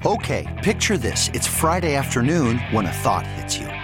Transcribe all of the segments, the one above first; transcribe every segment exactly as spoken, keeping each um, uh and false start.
Okay, picture this. It's Friday afternoon when a thought hits you.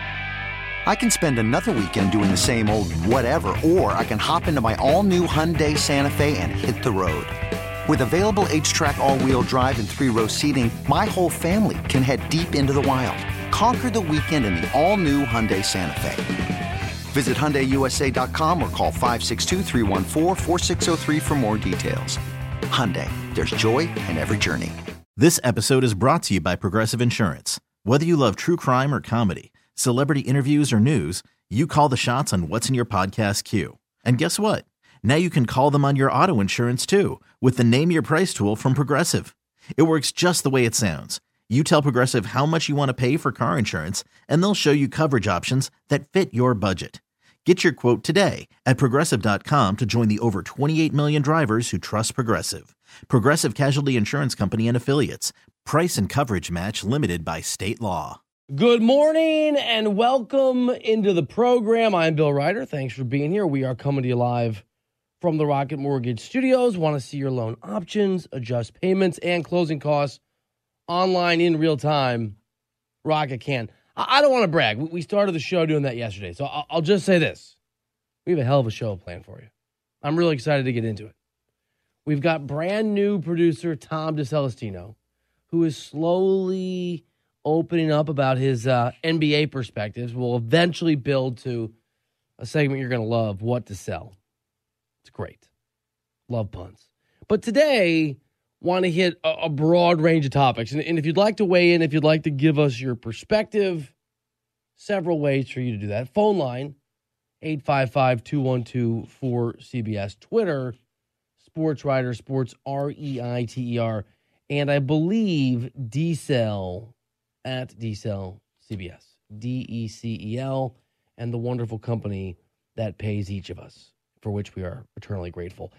I can spend another weekend doing the same old whatever, or I can hop into my all-new Hyundai Santa Fe and hit the road. With available H-Track all-wheel drive and three-row seating, my whole family can head deep into the wild. Conquer the weekend in the all-new Hyundai Santa Fe. Visit Hyundai U S A dot com or call five six two, three one four, four six zero three for more details. Hyundai, there's joy in every journey. This episode is brought to you by Progressive Insurance. Whether you love true crime or comedy, celebrity interviews or news, you call the shots on what's in your podcast queue. And guess what? Now you can call them on your auto insurance too with the Name Your Price tool from Progressive. It works just the way it sounds. You tell Progressive how much you want to pay for car insurance, and they'll show you coverage options that fit your budget. Get your quote today at Progressive dot com to join the over twenty-eight million drivers who trust Progressive. Progressive Casualty Insurance Company and Affiliates. Price and coverage match limited by state law. Good morning and welcome into the program. I'm Bill Ryder. Thanks for being here. We are coming to you live from the Rocket Mortgage Studios. Want to see your loan options, adjust payments, and closing costs online in real time? Rocket can. I don't want to brag. We started the show doing that yesterday, so I'll just say this. We have a hell of a show planned for you. I'm really excited to get into it. We've got brand new producer Tom DeCelestino, who is slowly opening up about his uh, N B A perspectives. We'll eventually build to a segment you're going to love, What to Sell. It's great. Love puns. But today, want to hit a, a broad range of topics. And, and if you'd like to weigh in, if you'd like to give us your perspective, several ways for you to do that. Phone line, eight five five, two one two, four C B S. Twitter, Sports Ryder, Sports R E I T E R. And I believe D-Cell at D-Cell C B S. D E C E L, and the wonderful company that pays each of us, for which we are eternally grateful.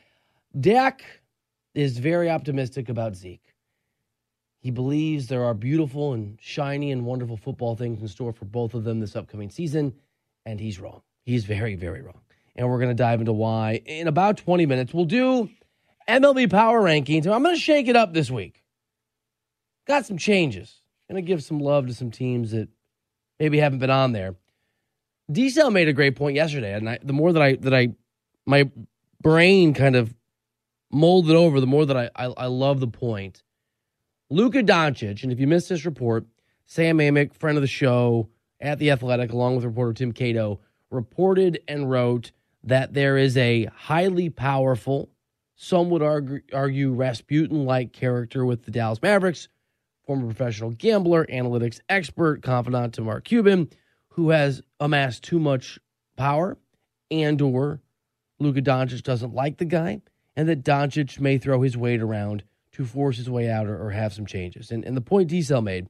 Dak is very optimistic about Zeke. He believes there are beautiful and shiny and wonderful football things in store for both of them this upcoming season, and he's wrong. He's very, very wrong. And we're going to dive into why in about twenty minutes. We'll do M L B Power Rankings, and I'm going to shake it up this week. Got some changes. Going to give some love to some teams that maybe haven't been on there. D-Cell made a great point yesterday, and I, the more that I, that I, my brain kind of molded over, the more that I, I I love the point. Luka Doncic, and if you missed this report, Sam Amick, friend of the show at The Athletic, along with reporter Tim Cato, reported and wrote that there is a highly powerful, some would argue, argue Rasputin-like character with the Dallas Mavericks, former professional gambler, analytics expert, confidant to Mark Cuban, who has amassed too much power, and or Luka Doncic doesn't like the guy, and that Doncic may throw his weight around to force his way out or, or have some changes. And, and the point D-Cell made,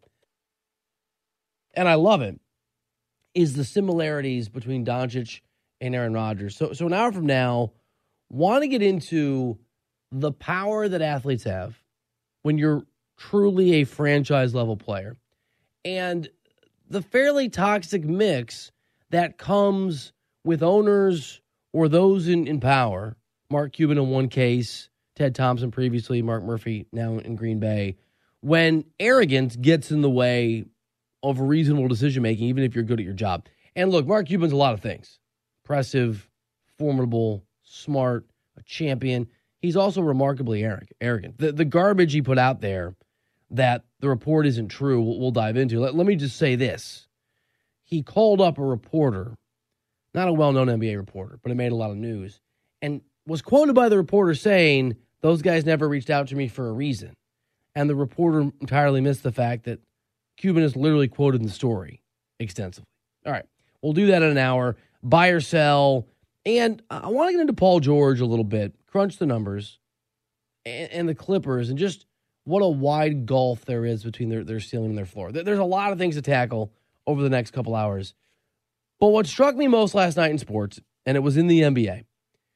and I love it, is the similarities between Doncic and Aaron Rodgers. So, so an hour from now, want to get into the power that athletes have when you're truly a franchise-level player, and the fairly toxic mix that comes with owners or those in, in power. Mark Cuban in one case, Ted Thompson previously, Mark Murphy now in Green Bay. When arrogance gets in the way of reasonable decision-making, even if you're good at your job. And look, Mark Cuban's a lot of things. Impressive, formidable, smart, a champion. He's also remarkably arrogant. The, the garbage he put out there that the report isn't true, we'll, we'll dive into. Let, let me just say this. He called up a reporter, not a well-known N B A reporter, but it made a lot of news, and was quoted by the reporter saying, those guys never reached out to me for a reason. And the reporter entirely missed the fact that Cuban is literally quoted in the story extensively. All right, we'll do that in an hour. Buy or sell. And I want to get into Paul George a little bit, crunch the numbers, and, and the Clippers, and just what a wide gulf there is between their, their ceiling and their floor. There's a lot of things to tackle over the next couple hours. But what struck me most last night in sports, and it was in the N B A,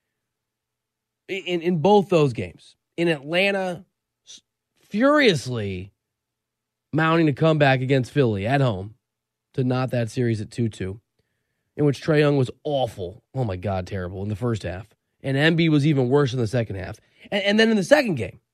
In, in both those games, in Atlanta, furiously mounting a comeback against Philly at home to knot that series at two two, in which Trae Young was awful. Oh, my God, terrible in the first half. And Embiid was even worse in the second half. And, and then in the second game,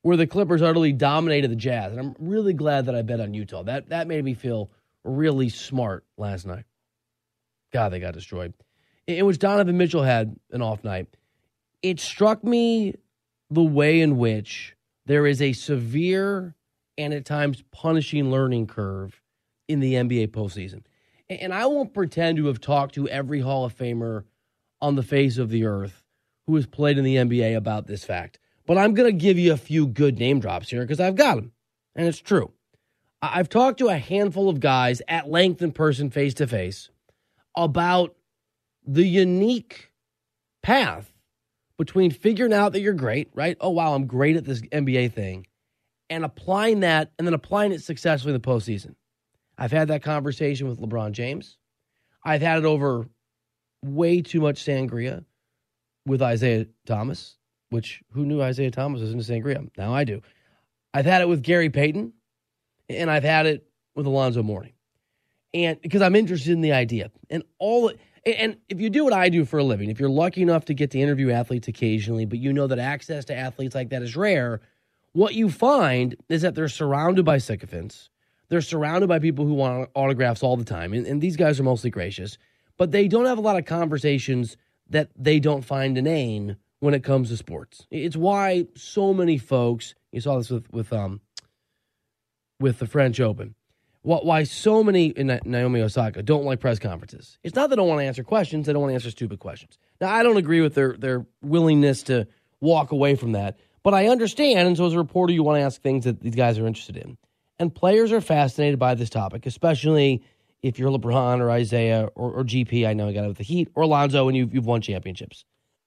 where the Clippers utterly dominated the Jazz. And I'm really glad that I bet on Utah. That that made me feel really smart last night. God, they got destroyed. In which Donovan Mitchell had an off night. It struck me the way in which there is a severe and at times punishing learning curve in the N B A postseason. And I won't pretend to have talked to every Hall of Famer on the face of the earth who has played in the N B A about this fact. But I'm going to give you a few good name drops here because I've got them. And it's true. I've talked to a handful of guys at length in person, face to face, about the unique path between figuring out that you're great, right? Oh, wow, I'm great at this N B A thing, and applying that and then applying it successfully in the postseason. I've had that conversation with LeBron James. I've had it over way too much sangria with Isaiah Thomas, which who knew Isaiah Thomas was into sangria? Now I do. I've had it with Gary Payton, and I've had it with Alonzo Mourning. And because I'm interested in the idea. And all and if you do what I do for a living, if you're lucky enough to get to interview athletes occasionally, but you know that access to athletes like that is rare, what you find is that they're surrounded by sycophants. They're surrounded by people who want autographs all the time. And, and these guys are mostly gracious. But they don't have a lot of conversations that they don't find inane when it comes to sports. It's why so many folks, you saw this with with um with the French Open, why so many in Naomi Osaka don't like press conferences. It's not that they don't want to answer questions, they don't want to answer stupid questions. Now, I don't agree with their their willingness to walk away from that, but I understand, and so as a reporter, you want to ask things that these guys are interested in. And players are fascinated by this topic, especially if you're LeBron or Isaiah or, or G P, I know I got it with the Heat, or Alonzo, and you've, you've won championships.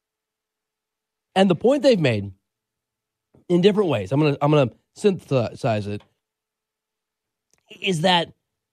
And the point they've made in different ways, I'm gonna I'm gonna synthesize it, is that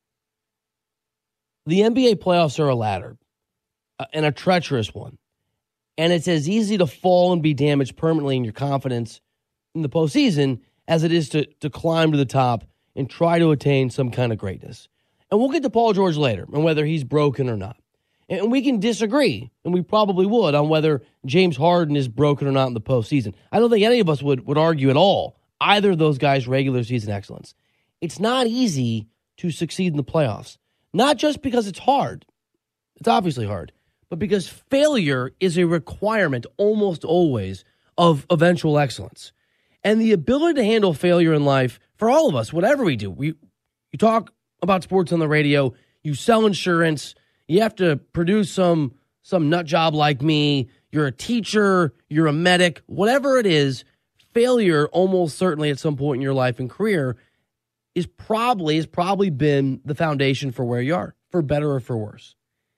the N B A playoffs are a ladder, uh, and a treacherous one. And it's as easy to fall and be damaged permanently in your confidence in the postseason as it is to, to climb to the top and try to attain some kind of greatness. And we'll get to Paul George later and whether he's broken or not. And we can disagree, and we probably would, on whether James Harden is broken or not in the postseason. I don't think any of us would, would argue at all either of those guys' regular season excellence. It's not easy to succeed in the playoffs, not just because it's hard. It's obviously hard, but because failure is a requirement almost always of eventual excellence. And the ability to handle failure in life, for all of us, whatever we do, we you talk about sports on the radio, you sell insurance, you have to produce some, some nut job like me, you're a teacher, you're a medic, whatever it is, failure almost certainly at some point in your life and career is probably has probably been the foundation for where you are, for better or for worse.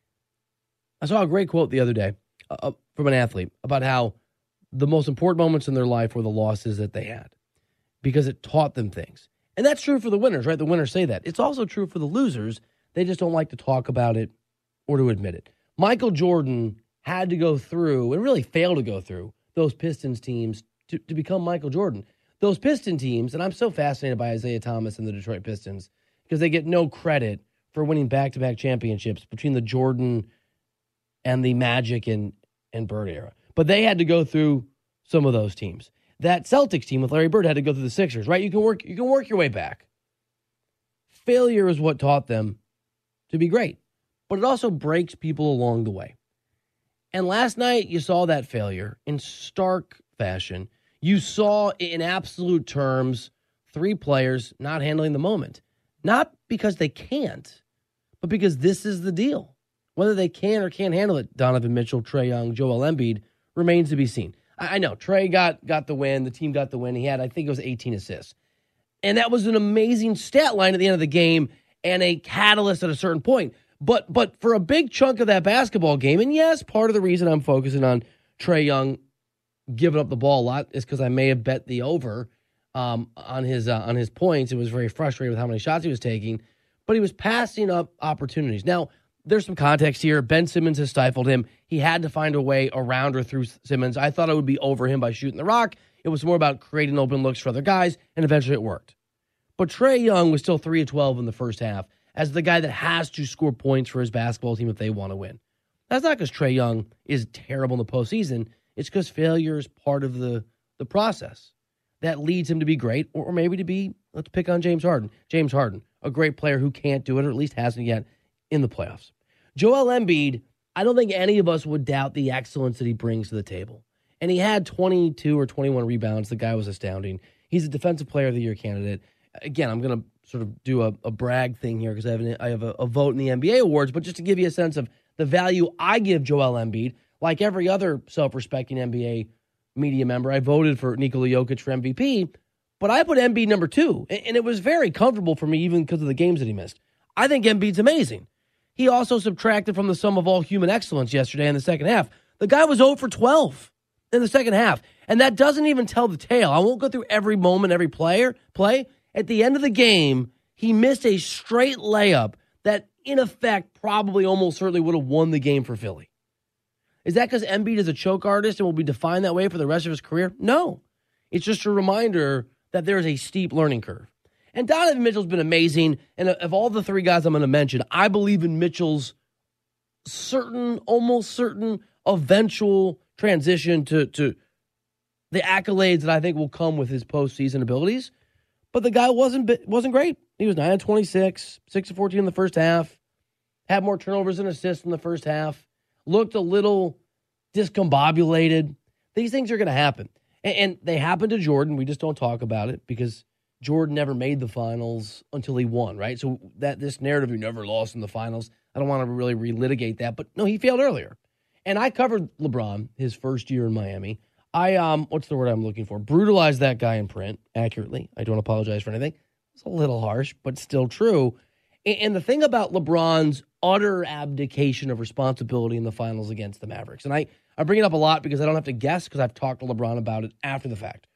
I saw a great quote the other day uh, from an athlete about how the most important moments in their life were the losses that they had because it taught them things. And that's true for the winners, right? The winners say that. It's also true for the losers. They just don't like to talk about it or to admit it. Michael Jordan had to go through, and really failed to go through, those Pistons teams to, to become Michael Jordan. Those Piston teams, and I'm so fascinated by Isaiah Thomas and the Detroit Pistons because they get no credit for winning back-to-back championships between the Jordan and the Magic and, and Bird era. But they had to go through some of those teams. That Celtics team with Larry Bird had to go through the Sixers, right? You can work, you can work your way back. Failure is what taught them to be great, but it also breaks people along the way. And last night, you saw that failure in stark fashion. You saw, in absolute terms, three players not handling the moment. Not because they can't, but because this is the deal. Whether they can or can't handle it, Donovan Mitchell, Trae Young, Joel Embiid, remains to be seen. I know, Trae got, got the win. The team got the win. He had, I think it was eighteen assists. And that was an amazing stat line at the end of the game and a catalyst at a certain point. But but for a big chunk of that basketball game, and yes, part of the reason I'm focusing on Trae Young giving up the ball a lot is because I may have bet the over um, on his uh, on his points. It was very frustrated with how many shots he was taking, but he was passing up opportunities. Now, there's some context here. Ben Simmons has stifled him. He had to find a way around or through Simmons. I thought it would be over him by shooting the rock. It was more about creating open looks for other guys, and eventually it worked. But Trae Young was still three of twelve in the first half as the guy that has to score points for his basketball team if they want to win. That's not because Trae Young is terrible in the postseason. It's because failure is part of the, the process. that leads him to be great, or, or maybe to be, let's pick on James Harden. James Harden, a great player who can't do it, or at least hasn't yet in the playoffs. Joel Embiid, I don't think any of us would doubt the excellence that he brings to the table. And he had twenty-two or twenty-one rebounds. The guy was astounding. He's a Defensive Player of the Year candidate. Again, I'm going to sort of do a, a brag thing here because I have, an, I have a, a vote in the N B A awards, but just to give you a sense of the value I give Joel Embiid, like every other self-respecting N B A media member, I voted for Nikola Jokic for M V P, but I put Embiid number two, and it was very comfortable for me even because of the games that he missed. I think Embiid's amazing. He also subtracted from the sum of all human excellence yesterday in the second half. The guy was zero for twelve in the second half, and that doesn't even tell the tale. I won't go through every moment, every player play. At the end of the game, he missed a straight layup that, in effect, probably almost certainly would have won the game for Philly. Is that because Embiid is a choke artist and will be defined that way for the rest of his career? No. It's just a reminder that there is a steep learning curve. And Donovan Mitchell's been amazing. And of all the three guys I'm going to mention, I believe in Mitchell's certain, almost certain, eventual transition to, to the accolades that I think will come with his postseason abilities. But the guy wasn't wasn't great. He was nine of twenty-six, six of fourteen in the first half, had more turnovers and assists in the first half, looked a little discombobulated. These things are going to happen. And, and they happened to Jordan. We just don't talk about it because Jordan never made the finals until he won, right? So that this narrative, you never lost in the finals, I don't want to really relitigate that. But no, he failed earlier. And I covered LeBron his first year in Miami. I, um, what's the word I'm looking for? Brutalized that guy in print accurately. I don't apologize for anything. It's a little harsh, but still true. And, and the thing about LeBron's utter abdication of responsibility in the finals against the Mavericks, and I, I bring it up a lot because I don't have to guess because I've talked to LeBron about it after the fact.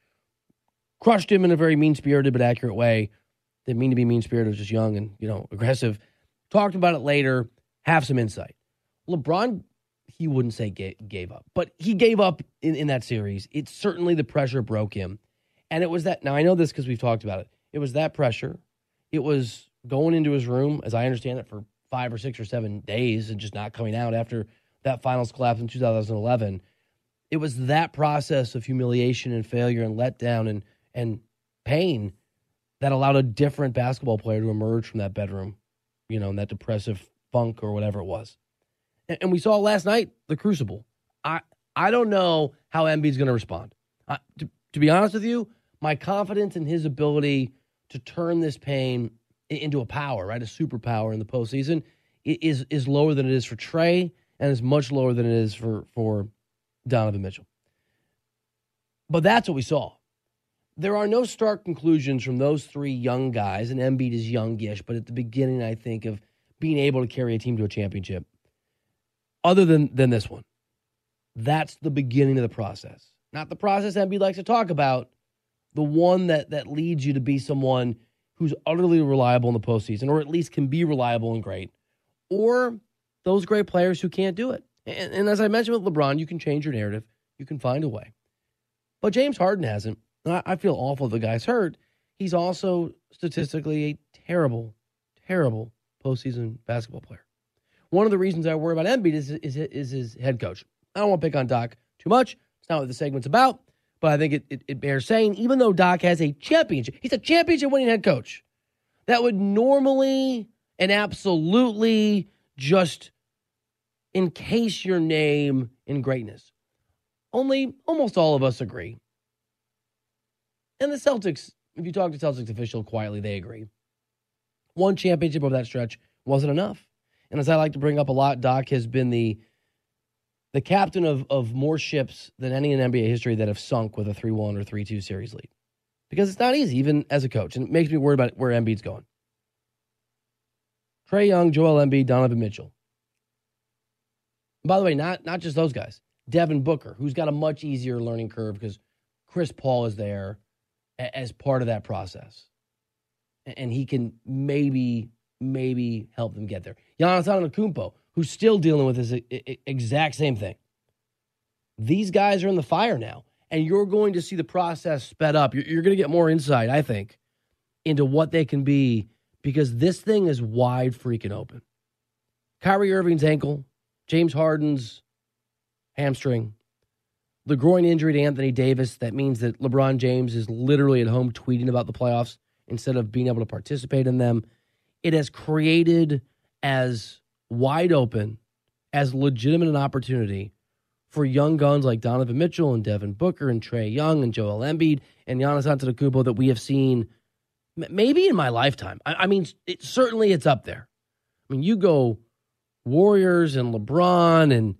Crushed him in a very mean-spirited but accurate way. Didn't mean to be mean-spirited, was just young and, you know, aggressive. Talked about it later, have some insight. LeBron, he wouldn't say gave, gave up, but he gave up in, in that series. It's certainly the pressure broke him. And it was that, now I know this because we've talked about it. It was that pressure. It was going into his room, as I understand it, for five or six or seven days and just not coming out after that finals collapse in two thousand eleven. It was that process of humiliation and failure and letdown and, and pain that allowed a different basketball player to emerge from that bedroom, you know, in that depressive funk or whatever it was. And we saw last night, the crucible. I I don't know how Embiid's going to respond. I, to, to be honest with you, my confidence in his ability to turn this pain into a power, right, a superpower in the postseason, is is lower than it is for Trey and is much lower than it is for, for Donovan Mitchell. But that's what we saw. There are no stark conclusions from those three young guys, and Embiid is youngish, but at the beginning, I think, of being able to carry a team to a championship. Other than, than this one. That's the beginning of the process. Not the process Embiid likes to talk about, the one that, that leads you to be someone who's utterly reliable in the postseason, or at least can be reliable and great, or those great players who can't do it. And, and as I mentioned with LeBron, you can change your narrative. You can find a way. But James Harden hasn't. I, I feel awful the guy's hurt. He's also statistically a terrible, terrible postseason basketball player. One of the reasons I worry about Embiid is, is, is his head coach. I don't want to pick on Doc too much. It's not what the segment's about, but I think it, it, it bears saying, even though Doc has a championship, he's a championship-winning head coach, that would normally and absolutely just encase your name in greatness. Only almost all of us agree. And the Celtics, if you talk to Celtics officials quietly, they agree. One championship over that stretch wasn't enough. And as I like to bring up a lot, Doc has been the the captain of, of more ships than any in N B A history that have sunk with a three one or three two series lead. Because it's not easy, even as a coach. And it makes me worried about where Embiid's going. Trae Young, Joel Embiid, Donovan Mitchell. And by the way, not, not just those guys. Devin Booker, who's got a much easier learning curve because Chris Paul is there as part of that process. And he can maybe... maybe help them get there. Giannis Antetokounmpo, who's still dealing with this exact same thing. These guys are in the fire now, and you're going to see the process sped up. You're, you're going to get more insight, I think, into what they can be because this thing is wide freaking open. Kyrie Irving's ankle, James Harden's hamstring, the groin injury to Anthony Davis, that means that LeBron James is literally at home tweeting about the playoffs instead of being able to participate in them. It has created as wide open, as legitimate an opportunity for young guns like Donovan Mitchell and Devin Booker and Trae Young and Joel Embiid and Giannis Antetokounmpo that we have seen maybe in my lifetime. I, I mean, it, certainly it's up there. I mean, you go Warriors and LeBron and,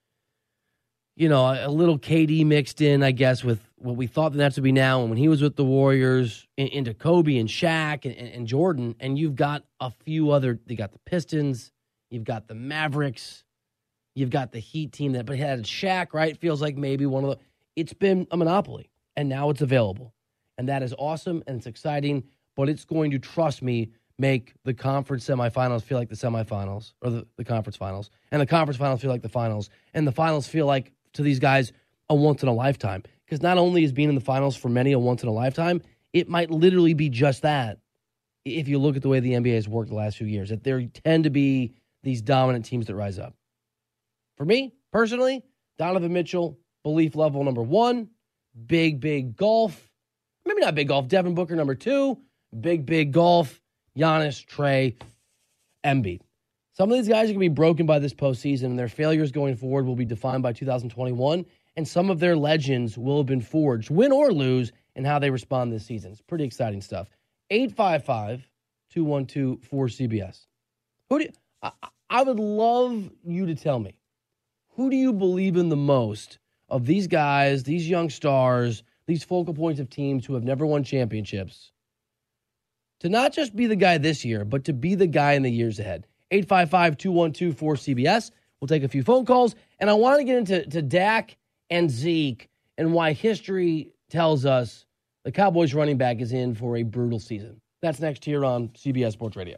you know, a, a little K D mixed in, I guess, with what we thought the Nets would be now. And when he was with the Warriors, in, into Kobe and Shaq and, and, and Jordan, and you've got a few other, you got the Pistons, you've got the Mavericks, you've got the Heat team that but had Shaq, right? Feels like maybe one of the, it's been a monopoly, and now it's available. And that is awesome, and it's exciting, but it's going to, trust me, make the conference semifinals feel like the semifinals, or the, the conference finals, and the conference finals feel like the finals, and the finals feel like, to these guys, a once-in-a-lifetime. Because not only is being in the finals for many a once-in-a-lifetime, it might literally be just that if you look at the way the N B A has worked the last few years, that there tend to be these dominant teams that rise up. For me, personally, Donovan Mitchell, belief level number one, big, big golf. Maybe not big golf, Devin Booker number two, big, big golf, Giannis, Trae, Embiid. Some of these guys are going to be broken by this postseason, and their failures going forward will be defined by two thousand twenty-one, and some of their legends will have been forged, win or lose, in how they respond this season. It's pretty exciting stuff. eight five five, two one two, four C B S. Who do you, I, I would love you to tell me, who do you believe in the most of these guys, these young stars, these focal points of teams who have never won championships, to not just be the guy this year, but to be the guy in the years ahead? eight five five, two one two, four C B S. We'll take a few phone calls. And I want to get into to Dak and Zeke and why history tells us the Cowboys running back is in for a brutal season. That's next here on C B S Sports Radio.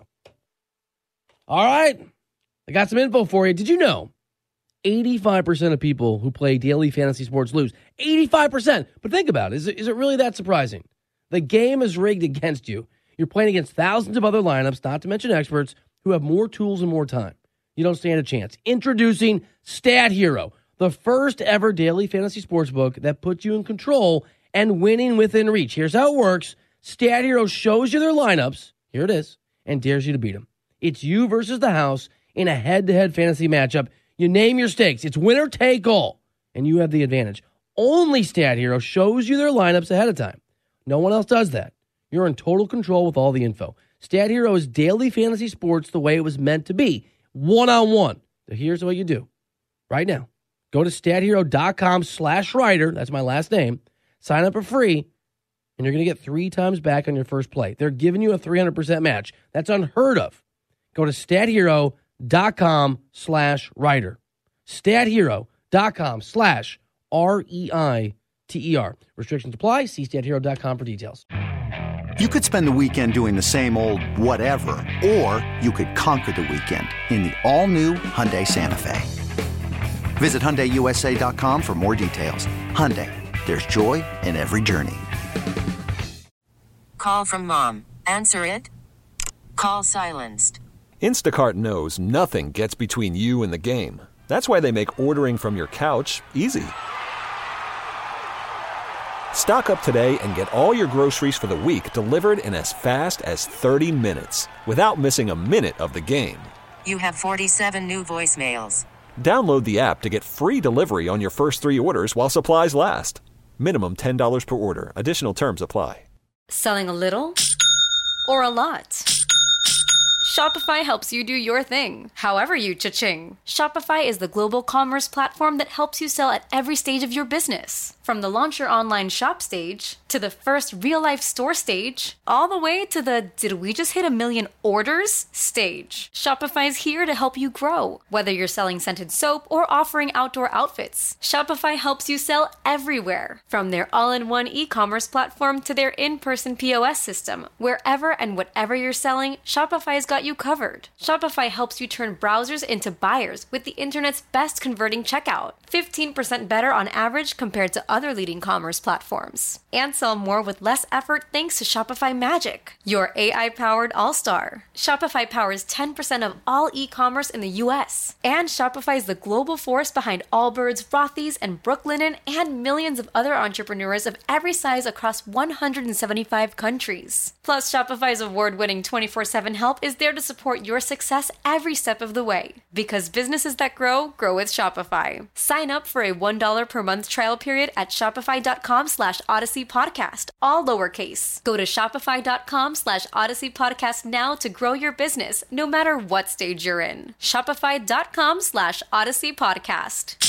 All right. I got some info for you. Did you know eighty-five percent of people who play daily fantasy sports lose? eighty-five percent. But think about it. Is it, is it really that surprising? The game is rigged against you. You're playing against thousands of other lineups, not to mention experts, who have more tools and more time. You don't stand a chance. Introducing Stat Hero, the first ever daily fantasy sports book that puts you in control and winning within reach. Here's how it works. Stat Hero shows you their lineups, here it is, and dares you to beat them. It's you versus the house in a head-to-head fantasy matchup. You name your stakes. It's winner take all, and you have the advantage. Only Stat Hero shows you their lineups ahead of time. No one else does that. You're in total control with all the info. Stat Hero is daily fantasy sports the way it was meant to be, one-on-one. So here's what you do right now. Go to stathero.com slash writer. That's my last name. Sign up for free, and you're going to get three times back on your first play. They're giving you a three hundred percent match. That's unheard of. Go to stathero.com slash writer. stathero.com slash R E I T E R. Restrictions apply. See stathero dot com for details. You could spend the weekend doing the same old whatever, or you could conquer the weekend in the all-new Hyundai Santa Fe. Visit Hyundai U S A dot com for more details. Hyundai, there's joy in every journey. Call from mom. Answer it. Call silenced. Instacart knows nothing gets between you and the game. That's why they make ordering from your couch easy. Stock up today and get all your groceries for the week delivered in as fast as thirty minutes without missing a minute of the game. You have forty-seven new voicemails. Download the app to get free delivery on your first three orders while supplies last. Minimum ten dollars per order. Additional terms apply. Selling a little or a lot? Shopify helps you do your thing, however you cha-ching. Shopify is the global commerce platform that helps you sell at every stage of your business. From the launch your online shop stage, to the first real-life store stage, all the way to the did we just hit a million orders stage. Shopify's here to help you grow. Whether you're selling scented soap or offering outdoor outfits, Shopify helps you sell everywhere. From their all-in-one e-commerce platform to their in-person P O S system, wherever and whatever you're selling, Shopify's got you covered. Shopify helps you turn browsers into buyers with the internet's best converting checkout. fifteen percent better on average compared to other leading commerce platforms. And sell more with less effort thanks to Shopify Magic, your A I-powered all-star. Shopify powers ten percent of all e-commerce in the U S. And Shopify is the global force behind Allbirds, Rothy's, and Brooklinen, and millions of other entrepreneurs of every size across one hundred seventy-five countries. Plus, Shopify's award-winning twenty-four seven help is there to support your success every step of the way. Because businesses that grow, grow with Shopify. Sign up for a one dollar per month trial period at shopify.com slash odyssey podcast, all lowercase. Go to shopify.com slash odyssey podcast now to grow your business, no matter what stage you're in. Shopify.com slash odyssey podcast.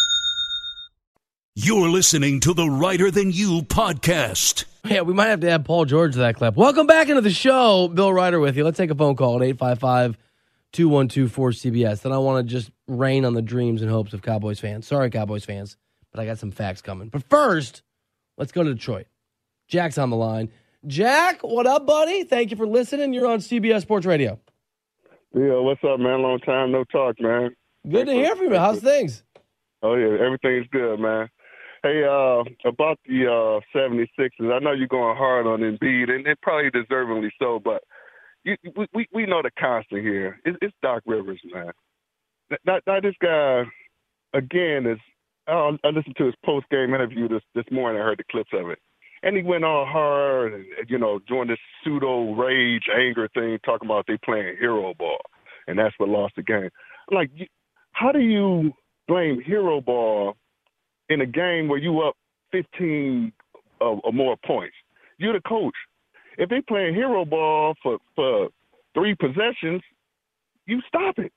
You're listening to the Writer Than You podcast. Yeah, we might have to add Paul George to that clip. Welcome back into the show. Bill Ryder with you. Let's take a phone call at eight five five, two one two, four C B S. Then I want to just rain on the dreams and hopes of Cowboys fans. Sorry, Cowboys fans, but I got some facts coming. But first, let's go to Detroit. Jack's on the line. Jack, what up, buddy? Thank you for listening. You're on C B S Sports Radio. Yeah, what's up, man? Long time no talk, man. Good to hear from you. How's things? Oh, yeah, everything's good, man. Hey, uh, about the uh, seventy-sixers, I know you're going hard on Embiid, and, and probably deservingly so, but you, we we know the constant here. It's, it's Doc Rivers, man. Now, now this guy, again, is I, I listened to his post-game interview this, this morning. I heard the clips of it. And he went all hard, and, you know, doing this pseudo-rage, anger thing, talking about they playing hero ball, and that's what lost the game. I'm like, how do you blame hero ball in a game where you up fifteen or, or more points? You're the coach. If they playing hero ball for, for three possessions, you stop it.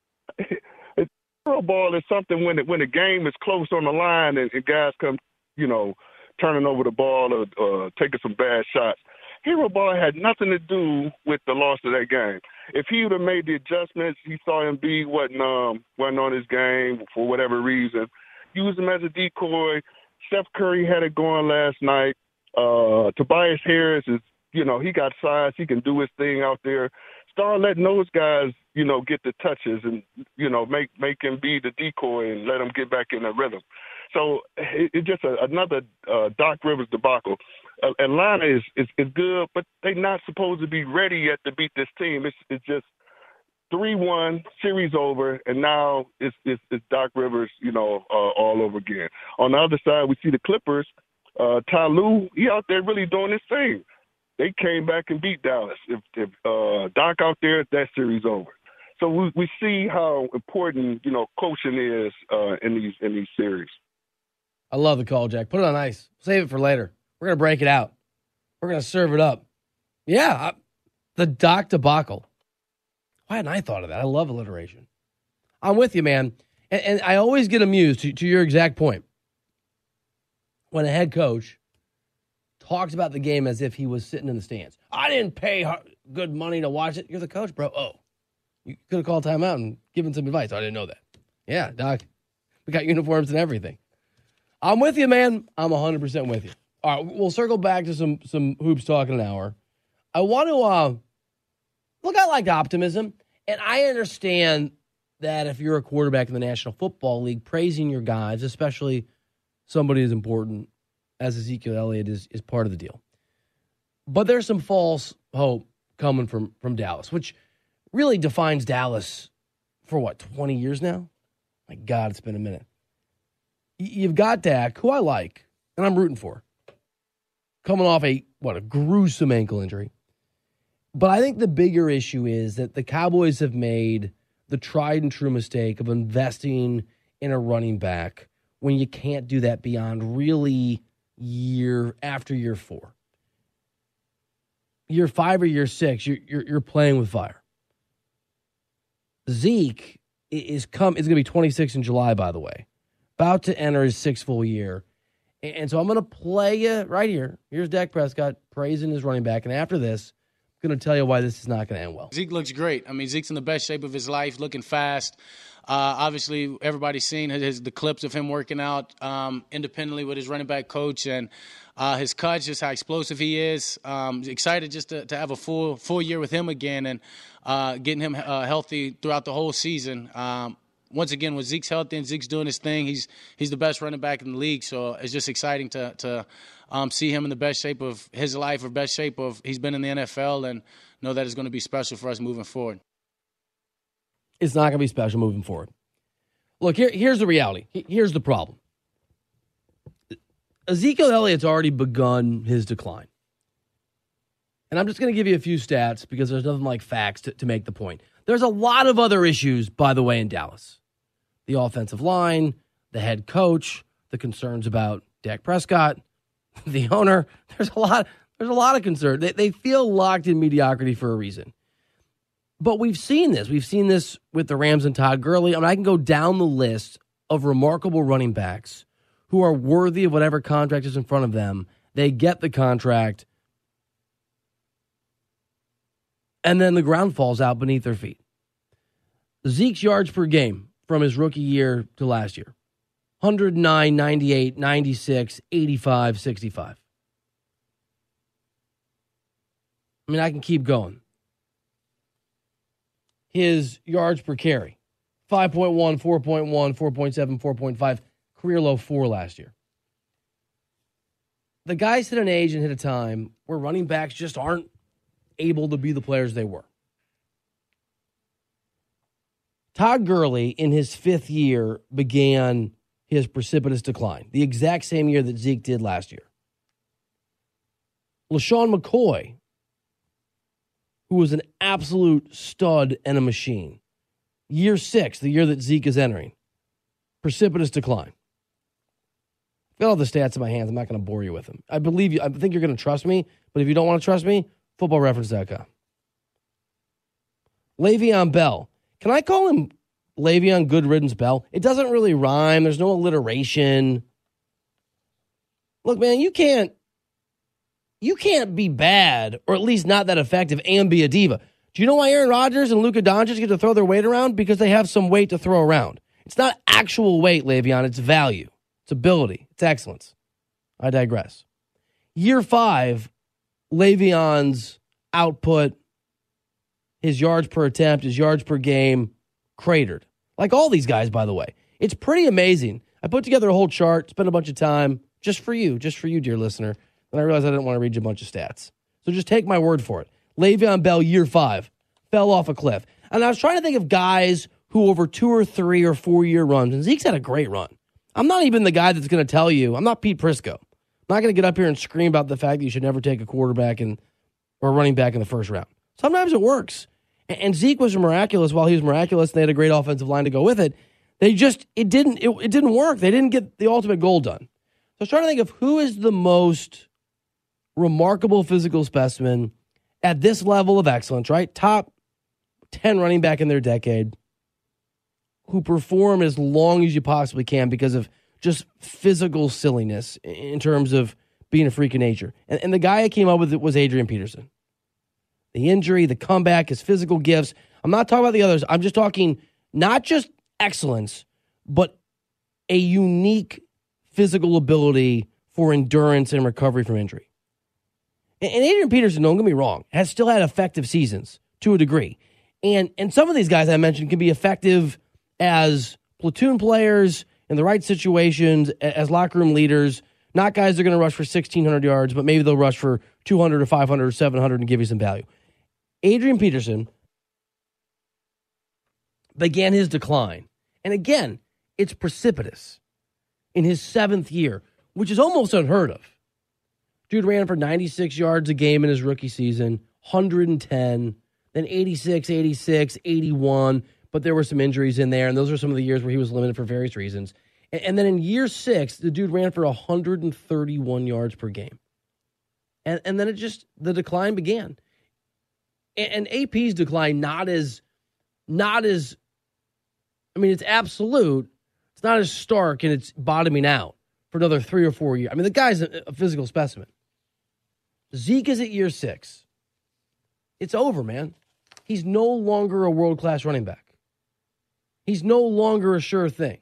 Hero ball is something when it, when the game is close on the line and, and guys come, you know, turning over the ball or, or taking some bad shots. Hero ball had nothing to do with the loss of that game. If he would have made the adjustments, he saw Embiid wasn't, um, wasn't on his game for whatever reason, use him as a decoy. Steph Curry had it going last night. Uh, Tobias Harris is, you know, he got size. He can do his thing out there. Start letting those guys, you know, get the touches and, you know, make make him be the decoy and let him get back in the rhythm. So it's it just a, another uh, Doc Rivers debacle. Uh, Atlanta is, is, is good, but they're not supposed to be ready yet to beat this team. It's, it's just three one, series over, and now it's, it's, it's Doc Rivers, you know, uh, all over again. On the other side, we see the Clippers. Uh, Ty Lue, he out there really doing his thing. They came back and beat Dallas. If, if uh, Doc out there, that series over. So we, we see how important, you know, coaching is uh, in these in these series. I love the call, Jack. Put it on ice. Save it for later. We're going to break it out. We're going to serve it up. Yeah, I, the Doc debacle. Why hadn't I thought of that? I love alliteration. I'm with you, man. And, and I always get amused, to, to your exact point, when a head coach talks about the game as if he was sitting in the stands. I didn't pay good money to watch it. You're the coach, bro. Oh, you could have called timeout and given some advice. I didn't know that. Yeah, Doc, we got uniforms and everything. I'm with you, man. I'm one hundred percent with you. All right, we'll circle back to some some hoops talk in an hour. I want to, uh, look, I like optimism, and I understand that if you're a quarterback in the National Football League, praising your guys, especially somebody as important as Ezekiel Elliott, is, is part of the deal. But there's some false hope coming from, from Dallas, which really defines Dallas for, what, twenty years now? My God, it's been a minute. You've got Dak, who I like, and I'm rooting for, coming off a, what, a gruesome ankle injury. But I think the bigger issue is that the Cowboys have made the tried and true mistake of investing in a running back when you can't do that beyond really year after year four. Year five or year six, you're, you're, you're playing with fire. Zeke is come is going to be twenty-six in July, by the way. About to enter his sixth full year. And so I'm going to play you right here. Here's Dak Prescott praising his running back. And after this, going to tell you why this is not going to end well. Zeke looks great. I mean, Zeke's in the best shape of his life, looking fast. Uh, obviously, everybody's seen his, the clips of him working out um, independently with his running back coach, and uh, his cuts, just how explosive he is. Um, excited just to, to have a full full year with him again and uh, getting him uh, healthy throughout the whole season. Um, once again, when Zeke's healthy and Zeke's doing his thing, he's he's the best running back in the league. So it's just exciting to to um, see him in the best shape of his life or best shape of he's been in the N F L, and know that it's going to be special for us moving forward. It's not going to be special moving forward. Look, here, here's the reality. Here's the problem. Ezekiel Elliott's already begun his decline. And I'm just going to give you a few stats because there's nothing like facts to, to make the point. There's a lot of other issues, by the way, in Dallas. The offensive line, the head coach, the concerns about Dak Prescott, the owner. There's a lot, there's a lot of concern. They, they feel locked in mediocrity for a reason. But we've seen this. We've seen this with the Rams and Todd Gurley. I mean, I can go down the list of remarkable running backs who are worthy of whatever contract is in front of them. They get the contract, and then the ground falls out beneath their feet. Zeke's yards per game from his rookie year to last year: one oh nine, ninety-eight, ninety-six, eighty-five, sixty-five. I mean, I can keep going. His yards per carry: five point one, four point one, four point seven, four point five, career low four last year. The guys hit an age and hit a time where running backs just aren't able to be the players they were. Todd Gurley, in his fifth year, began his precipitous decline, the exact same year that Zeke did last year. LaShawn McCoy, who was an absolute stud and a machine, year six, the year that Zeke is entering, precipitous decline. I've got all the stats in my hands. I'm not going to bore you with them. I believe you. I think you're going to trust me, but if you don't want to trust me, football reference dot com. Le'Veon Bell. Can I call him Le'Veon Good Riddance Bell? It doesn't really rhyme. There's no alliteration. Look, man, you can't you can't be bad, or at least not that effective, and be a diva. Do you know why Aaron Rodgers and Luka Doncic get to throw their weight around? Because they have some weight to throw around. It's not actual weight, Le'Veon. It's value. It's ability. It's excellence. I digress. Year five, Le'Veon's output, his yards per attempt, his yards per game, cratered. Like all these guys, by the way. It's pretty amazing. I put together a whole chart, spent a bunch of time, just for you, just for you, dear listener. Then I realized I didn't want to read you a bunch of stats. So just take my word for it. Le'Veon Bell, year five, fell off a cliff. And I was trying to think of guys who over two or three or four year runs, and Zeke's had a great run. I'm not even the guy that's going to tell you, I'm not Pete Prisco. I'm not going to get up here and scream about the fact that you should never take a quarterback in, or a running back in the first round. Sometimes it works. And, and Zeke was miraculous while he was miraculous, and they had a great offensive line to go with it. They just, it didn't, it, it didn't work. They didn't get the ultimate goal done. So I was trying to think of who is the most remarkable physical specimen at this level of excellence, right? Top ten running back in their decade who perform as long as you possibly can because of just physical silliness in terms of being a freak of nature. And, and the guy I came up with was Adrian Peterson. The injury, the comeback, his physical gifts. I'm not talking about the others. I'm just talking not just excellence, but a unique physical ability for endurance and recovery from injury. And, and Adrian Peterson, don't get me wrong, has still had effective seasons to a degree. And, and some of these guys I mentioned can be effective as platoon players in the right situations, as locker room leaders, not guys that are going to rush for sixteen hundred yards, but maybe they'll rush for two hundred or five hundred or seven hundred and give you some value. Adrian Peterson began his decline. And again, it's precipitous in his seventh year, which is almost unheard of. Dude ran for ninety-six yards a game in his rookie season, one hundred ten, then eighty-six, eighty-six, eighty-one, but there were some injuries in there, and those are some of the years where he was limited for various reasons. And, and then in year six, the dude ran for one hundred thirty-one yards per game. And, and then it just, the decline began. And, and A P's decline not as, not as, I mean, it's absolute. It's not as stark, and it's bottoming out for another three or four years. I mean, the guy's a, a physical specimen. Zeke is at year six. It's over, man. He's no longer a world-class running back. He's no longer a sure thing.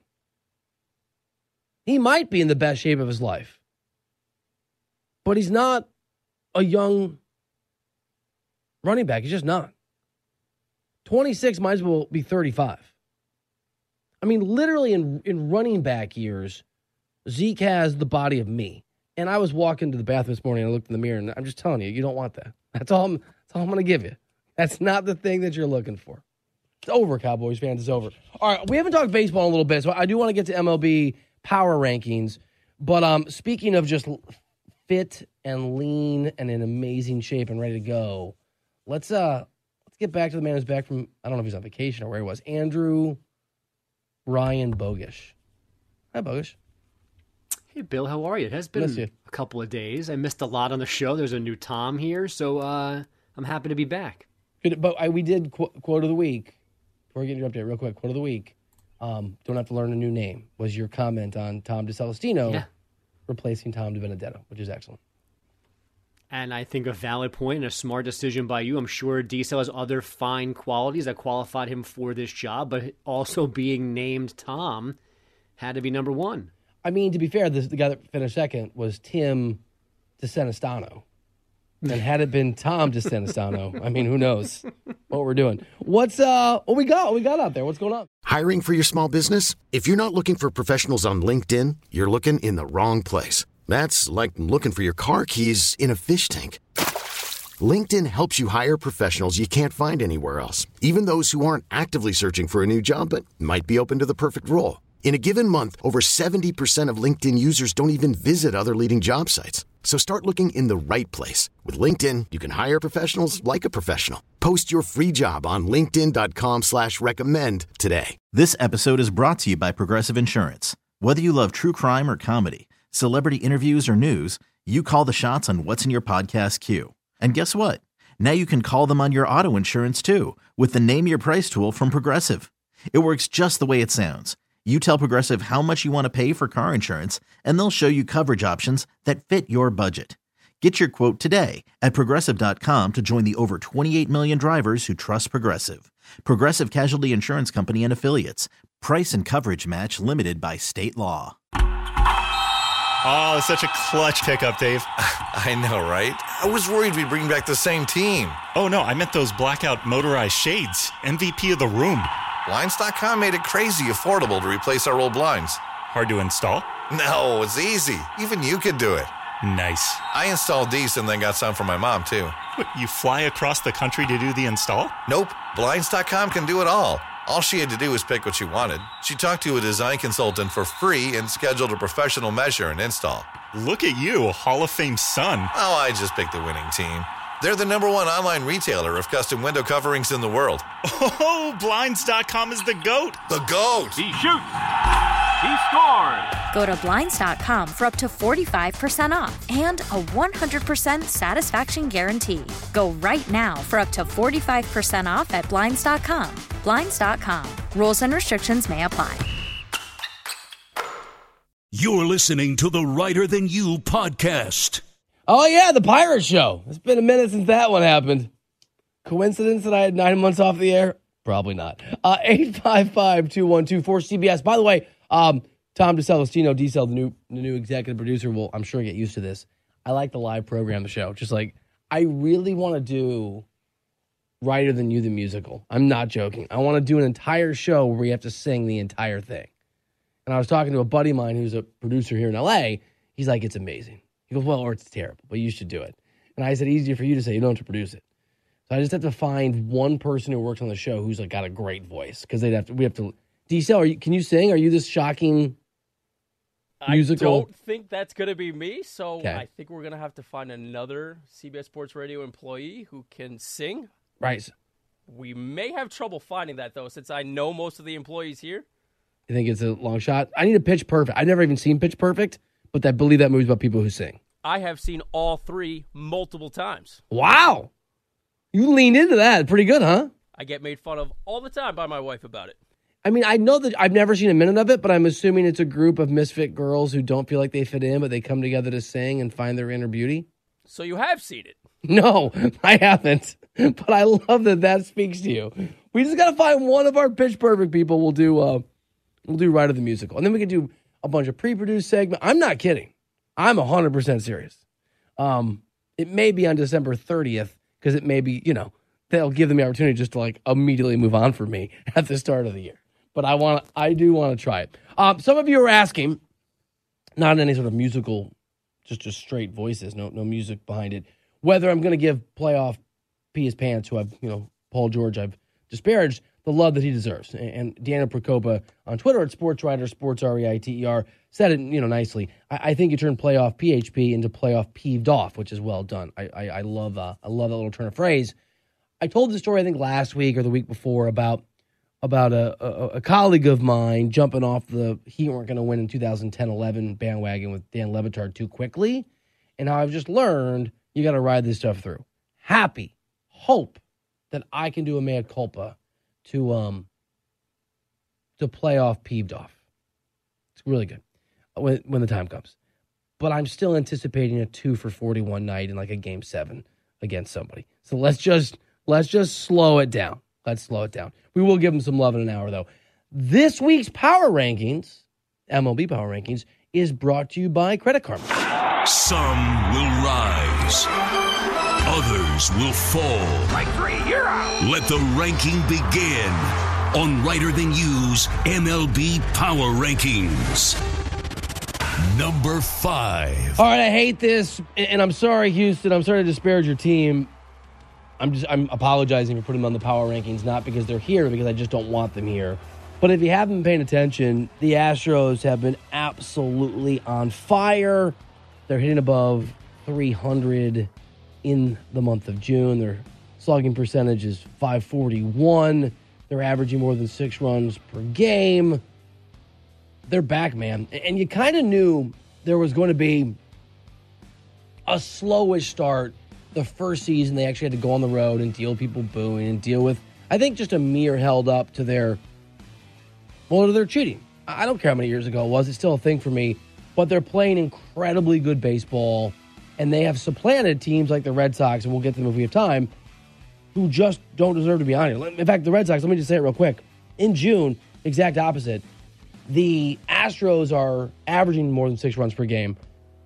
He might be in the best shape of his life, but he's not a young running back. He's just not. twenty-six might as well be thirty-five. I mean, literally in, in running back years, Zeke has the body of me. And I was walking to the bathroom this morning and I looked in the mirror, and I'm just telling you, you don't want that. That's all I'm, that's all I'm going to give you. That's not the thing that you're looking for. It's over, Cowboys fans. It's over. All right, we haven't talked baseball in a little bit, so I do want to get to M L B power rankings. But um, speaking of just fit and lean and in amazing shape and ready to go, let's uh let's get back to the man who's back from, I don't know if he's on vacation or where he was, Andrew Ryan Bogusch. Hi, Bogusch. Hey, Bill, how are you? It has been a couple of days. I missed a lot on the show. There's a new Tom here, so uh, I'm happy to be back. Good, but I, we did qu- quote of the week. Before we get your update, real quick, quote of the week. Um, don't have to learn a new name, was your comment on Tom DeCelestino yeah. replacing Tom DiBenedetto, which is excellent. And I think a valid point and a smart decision by you. I'm sure DeCel has other fine qualities that qualified him for this job, but also being named Tom had to be number one. I mean, to be fair, the, the guy that finished second was Tim DeSanestano. And had it been Tom DeSanestano, I mean, who knows what we're doing. What's uh what we got? What we got out there? What's going on? Hiring for your small business? If you're not looking for professionals on LinkedIn, you're looking in the wrong place. That's like looking for your car keys in a fish tank. LinkedIn helps you hire professionals you can't find anywhere else, even those who aren't actively searching for a new job but might be open to the perfect role. In a given month, over seventy percent of LinkedIn users don't even visit other leading job sites. So start looking in the right place. With LinkedIn, you can hire professionals like a professional. Post your free job on linkedin dot com slash recommend today. This episode is brought to you by Progressive Insurance. Whether you love true crime or comedy, celebrity interviews or news, you call the shots on what's in your podcast queue. And guess what? Now you can call them on your auto insurance too with the Name Your Price tool from Progressive. It works just the way it sounds. You tell Progressive how much you want to pay for car insurance, and they'll show you coverage options that fit your budget. Get your quote today at Progressive dot com to join the over twenty-eight million drivers who trust Progressive. Progressive Casualty Insurance Company and Affiliates. Price and coverage match limited by state law. Oh, such a clutch pickup, Dave. I know, right? I was worried we'd bring back the same team. Oh, no, I meant those blackout motorized shades. M V P of the room. Blinds dot com made it crazy affordable to replace our old blinds. Hard to install? No, it's easy. Even you could do it. Nice. I installed these and then got some for my mom, too. What, you fly across the country to do the install? Nope. Blinds dot com can do it all. All she had to do was pick what she wanted. She talked to a design consultant for free and scheduled a professional measure and install. Look at you, Hall of Fame son. Oh, I just picked the winning team. They're the number one online retailer of custom window coverings in the world. Oh, Blinds dot com is the GOAT. The GOAT. He shoots. He scores. Go to Blinds dot com for up to forty-five percent off and a one hundred percent satisfaction guarantee. Go right now for up to forty-five percent off at Blinds dot com. Blinds dot com. Rules and restrictions may apply. You're listening to the Writer Than You podcast. Oh, yeah, the Pirate Show. It's been a minute since that one happened. Coincidence that I had nine months off the air? Probably not. Uh, eight five five, two one two, four C B S. By the way, um, Tom DeCelestino, D-Cell, the new, the new executive producer, will, I'm sure, get used to this. I like the live program, the show. Just like, I really want to do Writer Than You, the musical. I'm not joking. I want to do an entire show where we have to sing the entire thing. And I was talking to a buddy of mine who's a producer here in L A. He's like, it's amazing. He goes, well, or it's terrible, but you should do it. And I said, easier for you to say. You don't have to produce it. So I just have to find one person who works on the show who's like got a great voice because they'd have to. We have to. D-Cell, are you? Can you sing? Are you this shocking musical? I don't think that's going to be me. So okay. I think we're going to have to find another C B S Sports Radio employee who can sing. Right. We may have trouble finding that though, since I know most of the employees here. You think it's a long shot? I need a Pitch Perfect. I've never even seen Pitch Perfect. But I believe that movie's about people who sing. I have seen all three multiple times. Wow. You leaned into that. Pretty good, huh? I get made fun of all the time by my wife about it. I mean, I know that I've never seen a minute of it, but I'm assuming it's a group of misfit girls who don't feel like they fit in, but they come together to sing and find their inner beauty. So you have seen it? No, I haven't. but I love that that speaks to you. We just got to find one of our Pitch Perfect people. We'll do uh, we'll do Ryder the Musical. And then we can do a bunch of pre-produced segments. I'm not kidding. I'm one hundred percent serious. Um, it may be on December thirtieth because it may be, you know, they'll give them the opportunity just to like immediately move on from me at the start of the year. But I want, I do want to try it. Um, some of you are asking, not in any sort of musical, just just straight voices, no no music behind it, whether I'm going to give playoff P his pants, who I've, you know, Paul George, I've disparaged, the love that he deserves. And, and Daniel Procopa on Twitter at SportsReiter, Sports R E I T E R, said it, you know, nicely. I, I think you turn playoff P H P into playoff peeved off, which is well done. I I, I love uh, I love that little turn of phrase. I told the story, I think, last week or the week before about about a, a, a colleague of mine jumping off the Heat weren't going to win in two thousand ten eleven bandwagon with Dan Le Batard too quickly, and how I've just learned you got to ride this stuff through. Happy, hope that I can do a mea culpa to um to play off peeved off. It's really good when when the time comes. But I'm still anticipating a two for forty-one night in like a game seven against somebody. So let's just let's just slow it down. Let's slow it down. We will give them some love in an hour, though. This week's Power Rankings, M L B Power Rankings, is brought to you by Credit Karma. Some will rise. Others will fall. Like three, you're out. Let the ranking begin on Ryder Than You's M L B Power Rankings. Number five. All right, I hate this, and I'm sorry, Houston. I'm sorry to disparage your team. I'm just I'm apologizing for putting them on the power rankings, not because they're here, because I just don't want them here. But if you haven't been paying attention, the Astros have been absolutely on fire. They're hitting above three hundred in the month of June. Their slugging percentage is five forty-one. They're averaging more than six runs per game. They're back, man. And you kind of knew there was going to be a slowish start. The first season, they actually had to go on the road and deal with people booing and deal with, I think, just a mirror held up to their, well, to their cheating. I don't care how many years ago it was. It's still a thing for me. But they're playing incredibly good baseball, and they have supplanted teams like the Red Sox, and we'll get to them if we have time, who just don't deserve to be on here. In fact, the Red Sox, let me just say it real quick. In June, exact opposite, the Astros are averaging more than six runs per game.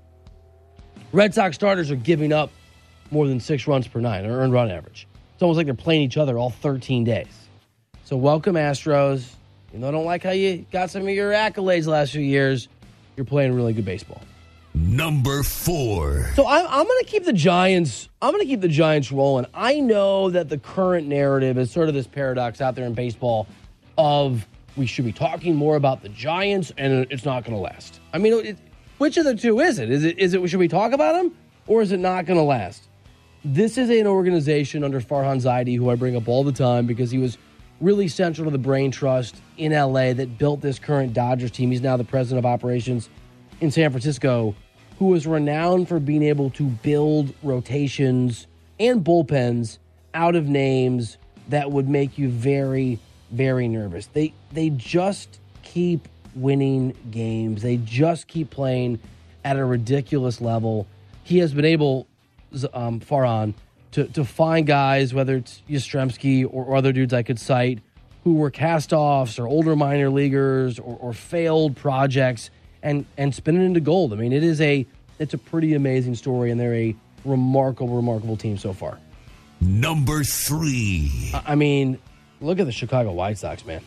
Red Sox starters are giving up more than six runs per nine, or earned run average. It's almost like they're playing each other all thirteen days. So welcome, Astros. You know, I don't like how you got some of your accolades the last few years. You're playing really good baseball. Number four. So I'm, I'm going to keep the Giants. I'm going to keep the Giants rolling. I know that the current narrative is sort of this paradox out there in baseball of we should be talking more about the Giants, and it's not going to last. I mean, it, which of the two is it? Is it is it should we talk about them, or is it not going to last? This is an organization under Farhan Zaidi, who I bring up all the time because he was really central to the brain trust in L A that built this current Dodgers team. He's now the president of operations in San Francisco, who is renowned for being able to build rotations and bullpens out of names that would make you very, very nervous. They they just keep winning games. They just keep playing at a ridiculous level. He has been able, um, Farhan, to, to find guys, whether it's Yastrzemski or, or other dudes I could cite, who were cast-offs or older minor leaguers or, or failed projects, and and spin it into gold. I mean, it is a it's a pretty amazing story, and they're a remarkable, remarkable team so far. Number three. I mean, look at the Chicago White Sox, man.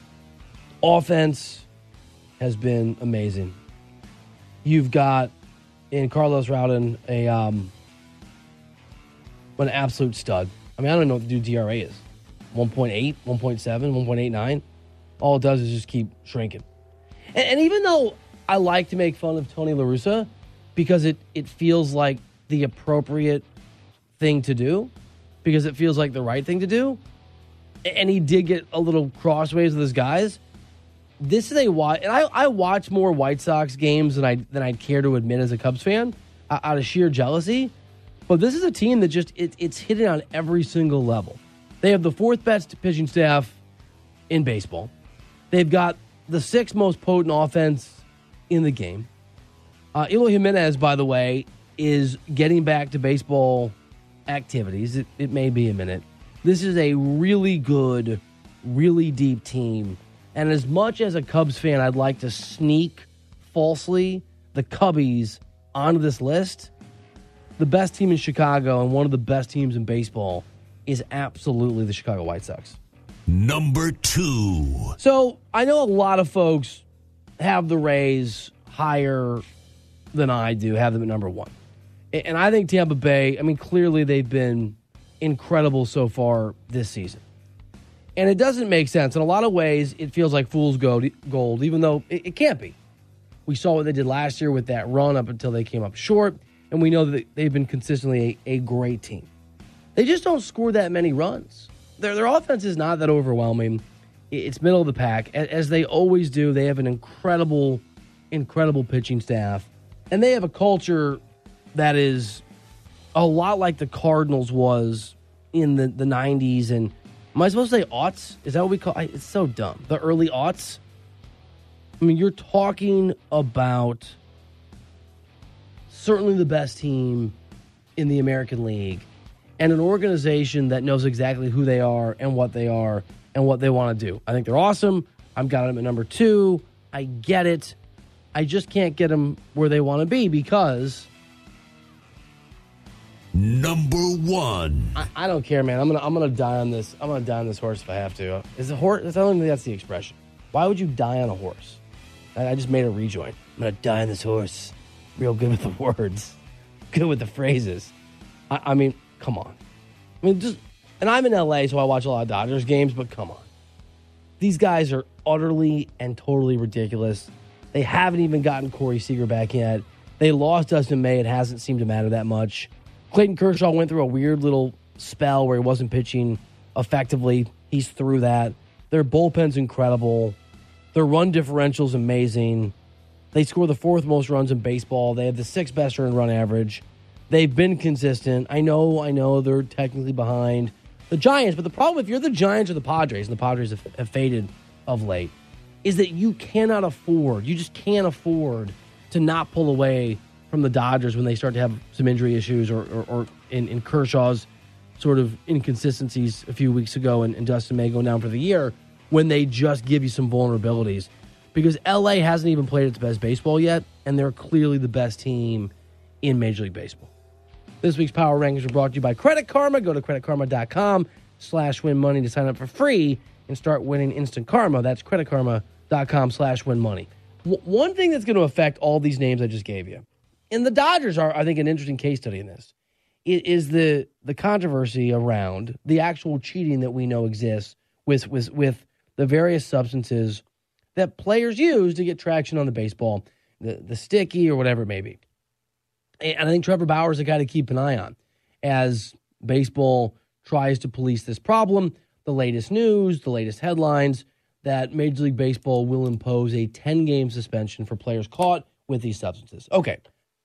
Offense has been amazing. You've got in Carlos Rodon a um, an absolute stud. I mean, I don't even know what the dude's E R A is. one point eight, one point seven, one point eight nine. All it does is just keep shrinking. And, and even though I like to make fun of Tony La Russa because it, it feels like the appropriate thing to do, because it feels like the right thing to do, and he did get a little crossways with his guys, this is a and I, I watch more White Sox games than I than I'd care to admit as a Cubs fan uh, out of sheer jealousy. But this is a team that just it, it's hitting on every single level. They have the fourth best pitching staff in baseball. They've got the sixth most potent offense in the game. Uh, Eloy Jimenez, by the way, is getting back to baseball activities. It, it may be a minute. This is a really good, really deep team. And as much as a Cubs fan, I'd like to sneak falsely the Cubbies onto this list, the best team in Chicago and one of the best teams in baseball is absolutely the Chicago White Sox. Number two. So I know a lot of folks have the Rays higher than I do, have them at number one. And I think Tampa Bay, I mean, clearly they've been incredible so far this season. And it doesn't make sense. In a lot of ways, it feels like fool's gold, gold even though it, it can't be. We saw what they did last year with that run up until they came up short, and we know that they've been consistently a, a great team. They just don't score that many runs. Their, their offense is not that overwhelming. It's middle of the pack. As they always do, they have an incredible, incredible pitching staff. And they have a culture that is a lot like the Cardinals was in the, the nineties. And am I supposed to say aughts? Is that what we call it? It's so dumb. The early aughts. I mean, you're talking about certainly the best team in the American League and an organization that knows exactly who they are and what they are and what they want to do. I think they're awesome. I've got them at number two. I get it. I just can't get them where they want to be because number one. I, I don't care, man. I'm gonna I'm gonna die on this. I'm gonna die on this horse if I have to. Is a horse? I don't think that's the expression. Why would you die on a horse? I, I just made a rejoin. I'm gonna die on this horse. Real good with the words. Good with the phrases. I, I mean, come on. I mean, just. And I'm in L A, so I watch a lot of Dodgers games. But come on, these guys are utterly and totally ridiculous. They haven't even gotten Corey Seager back yet. They lost Dustin May. It hasn't seemed to matter that much. Clayton Kershaw went through a weird little spell where he wasn't pitching effectively. He's through that. Their bullpen's incredible. Their run differential's amazing. They score the fourth most runs in baseball. They have the sixth best earned run average. They've been consistent. I know, I know they're technically behind the Giants, but the problem if you're the Giants or the Padres, and the Padres have, have faded of late, is that you cannot afford, you just can't afford to not pull away from the Dodgers when they start to have some injury issues or, or, or in, in Kershaw's sort of inconsistencies a few weeks ago and, and Dustin May going down for the year when they just give you some vulnerabilities. Because L A hasn't even played its best baseball yet, and they're clearly the best team in Major League Baseball. This week's Power Rankings are brought to you by Credit Karma. Go to creditkarma.com slash win money to sign up for free and start winning instant karma. That's creditkarma.com slash win money. W- one thing that's going to affect all these names I just gave you, and the Dodgers are, I think, an interesting case study in this, is the the controversy around the actual cheating that we know exists with, with, with the various substances that players use to get traction on the baseball, the, the sticky or whatever it may be. And I think Trevor Bauer is a guy to keep an eye on as baseball tries to police this problem. The latest news, the latest headlines, that Major League Baseball will impose a ten-game suspension for players caught with these substances. Okay.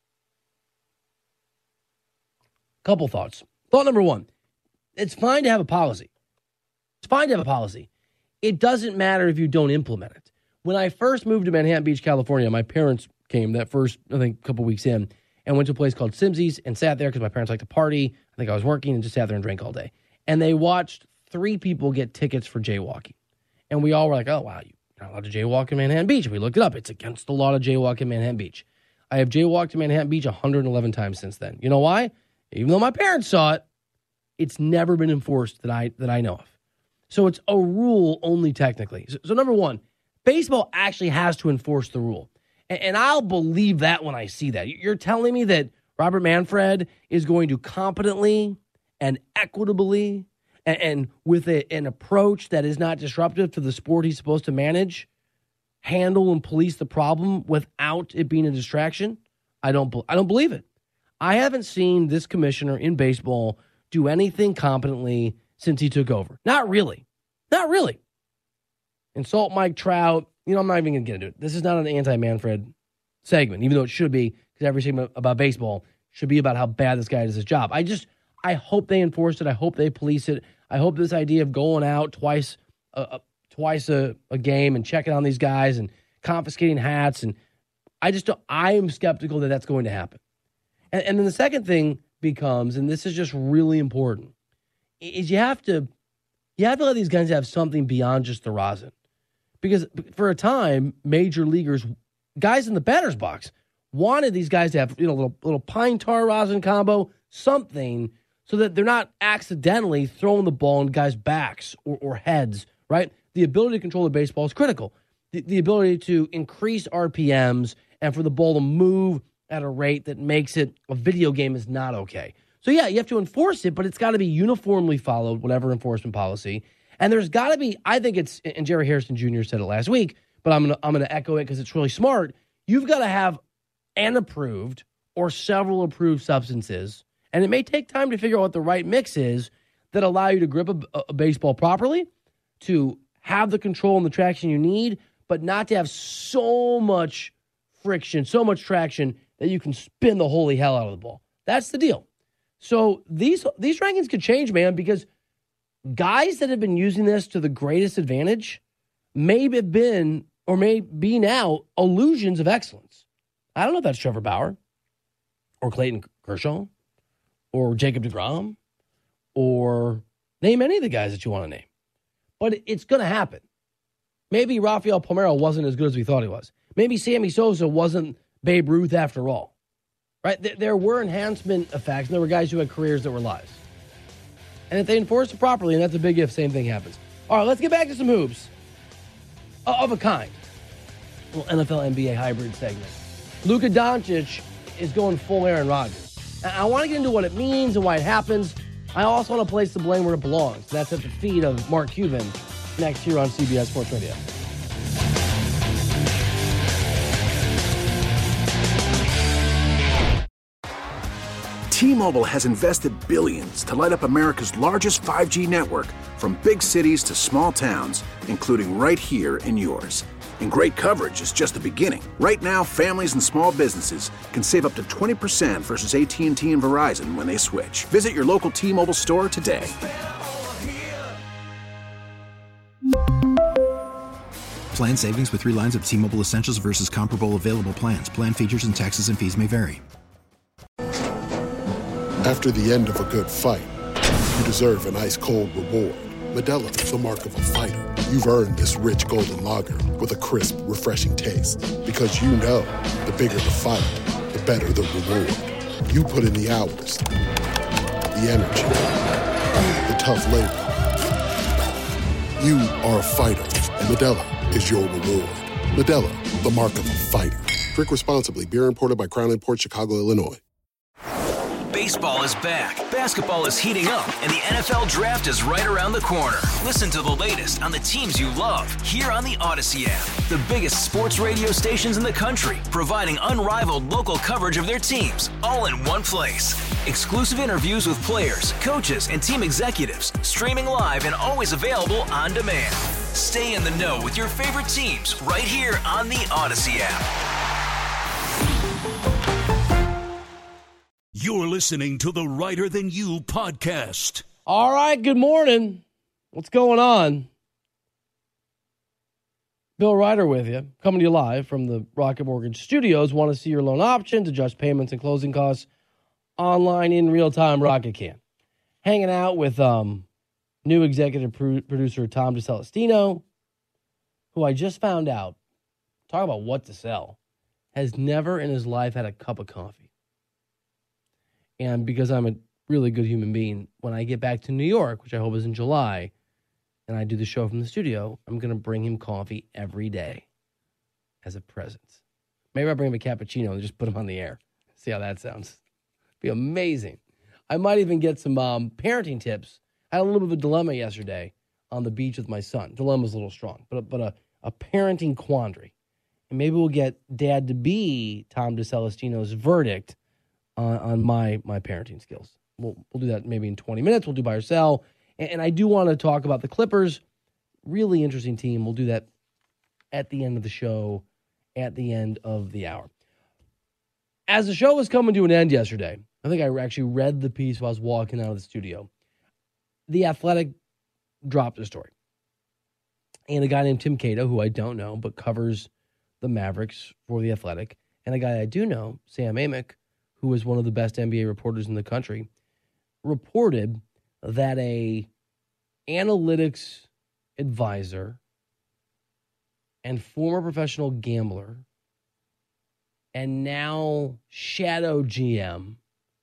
Couple thoughts. Thought number one, it's fine to have a policy. It's fine to have a policy. It doesn't matter if you don't implement it. When I first moved to Manhattan Beach, California, my parents came that first, I think, couple weeks in, and went to a place called Simsey's and sat there because my parents like to party. I think I was working and just sat there and drank all day. And they watched three people get tickets for jaywalking. And we all were like, oh, wow, you're not allowed to jaywalk in Manhattan Beach. We looked it up. It's against the law to jaywalk in Manhattan Beach. I have jaywalked in Manhattan Beach one hundred eleven times since then. You know why? Even though my parents saw it, it's never been enforced that I that I know of. So it's a rule only technically. So, so number one, baseball actually has to enforce the rule. And, and I'll believe that when I see that. You're telling me that Robert Manfred is going to competently and equitably and, and with a, an approach that is not disruptive to the sport he's supposed to manage, handle and police the problem without it being a distraction? I don't, I don't believe it. I haven't seen this commissioner in baseball do anything competently since he took over. Not really. Not really. Insult Mike Trout. You know, I'm not even going to get into it. This is not an anti-Manfred segment, even though it should be, because every segment about baseball should be about how bad this guy does his job. I just, I hope they enforce it. I hope they police it. I hope this idea of going out twice, uh, twice a, a game and checking on these guys and confiscating hats, and I just, don't, I am skeptical that that's going to happen. And, and then the second thing, becomes, and this is just really important, is you have to you have to let these guys have something beyond just the rosin. Because for a time, major leaguers, guys in the batter's box, wanted these guys to have, you know, a little, little pine tar rosin combo, something, so that they're not accidentally throwing the ball in guys' backs or, or heads, right? The ability to control the baseball is critical. The, the ability to increase R P Ms and for the ball to move at a rate that makes it a video game is not okay. So, yeah, you have to enforce it, but it's got to be uniformly followed, whatever enforcement policy. And there's got to be, I think it's, and Jerry Harrison Junior said it last week, but I'm going to I'm gonna echo it because it's really smart. You've got to have an approved or several approved substances, and it may take time to figure out what the right mix is that allow you to grip a, a baseball properly, to have the control and the traction you need, but not to have so much friction, so much traction that you can spin the holy hell out of the ball. That's the deal. So these these rankings could change, man, because guys that have been using this to the greatest advantage may have been, or may be now, illusions of excellence. I don't know if that's Trevor Bauer or Clayton Kershaw or Jacob deGrom or name any of the guys that you want to name. But it's going to happen. Maybe Rafael Palmeiro wasn't as good as we thought he was. Maybe Sammy Sosa wasn't Babe Ruth after all. Right? There were enhancement effects, and there were guys who had careers that were lives. And if they enforce it properly, and that's a big if, same thing happens. All right, let's get back to some hoops of a kind. A little N F L N B A hybrid segment. Luka Doncic is going full Aaron Rodgers. I want to get into what it means and why it happens. I also want to place the blame where it belongs. That's at the feet of Mark Cuban next here on C B S Sports Radio. T-Mobile has invested billions to light up America's largest five G network, from big cities to small towns, including right here in yours. And great coverage is just the beginning. Right now, families and small businesses can save up to twenty percent versus A T and T and Verizon when they switch. Visit your local T-Mobile store today. Plan savings with three lines of T-Mobile Essentials versus comparable available plans. Plan features and taxes and fees may vary. After the end of a good fight, you deserve an ice-cold reward. Modelo is the mark of a fighter. You've earned this rich golden lager with a crisp, refreshing taste. Because you know, the bigger the fight, the better the reward. You put in the hours, the energy, the tough labor. You are a fighter, and Modelo is your reward. Modelo, the mark of a fighter. Drink responsibly. Beer imported by Crown Imports, Chicago, Illinois. Baseball is back, basketball is heating up, and the N F L Draft is right around the corner. Listen to the latest on the teams you love here on the Odyssey app. The biggest sports radio stations in the country, providing unrivaled local coverage of their teams, all in one place. Exclusive interviews with players, coaches, and team executives, streaming live and always available on demand. Stay in the know with your favorite teams right here on the Odyssey app. You're listening to the Writer Than You podcast. All right, good morning. What's going on? Bill Ryder with you, coming to you live from the Rocket Mortgage Studios. Want to see your loan options, adjust payments and closing costs online in real time? Rocket can. Hanging out with um, new executive pro- producer Tom DeCelestino, who I just found out, talk about what to sell, has never in his life had a cup of coffee. And because I'm a really good human being, when I get back to New York, which I hope is in July, and I do the show from the studio, I'm going to bring him coffee every day as a present. Maybe I'll bring him a cappuccino and just put him on the air. See how that sounds. It'd be amazing. I might even get some um, parenting tips. I had a little bit of a dilemma yesterday on the beach with my son. Dilemma's a little strong, but, but a, a parenting quandary. And maybe we'll get Dad-to-be Tom DeCelestino's verdict On, on my my parenting skills. We'll we'll do that maybe in twenty minutes. We'll do buy or sell. And, and I do want to talk about the Clippers. Really interesting team. We'll do that at the end of the show, at the end of the hour. As the show was coming to an end yesterday, I think I actually read the piece while I was walking out of the studio. The Athletic dropped a story. And a guy named Tim Cato, who I don't know, but covers the Mavericks for The Athletic, and a guy I do know, Sam Amick, who is one of the best N B A reporters in the country, reported that a analytics advisor and former professional gambler and now shadow G M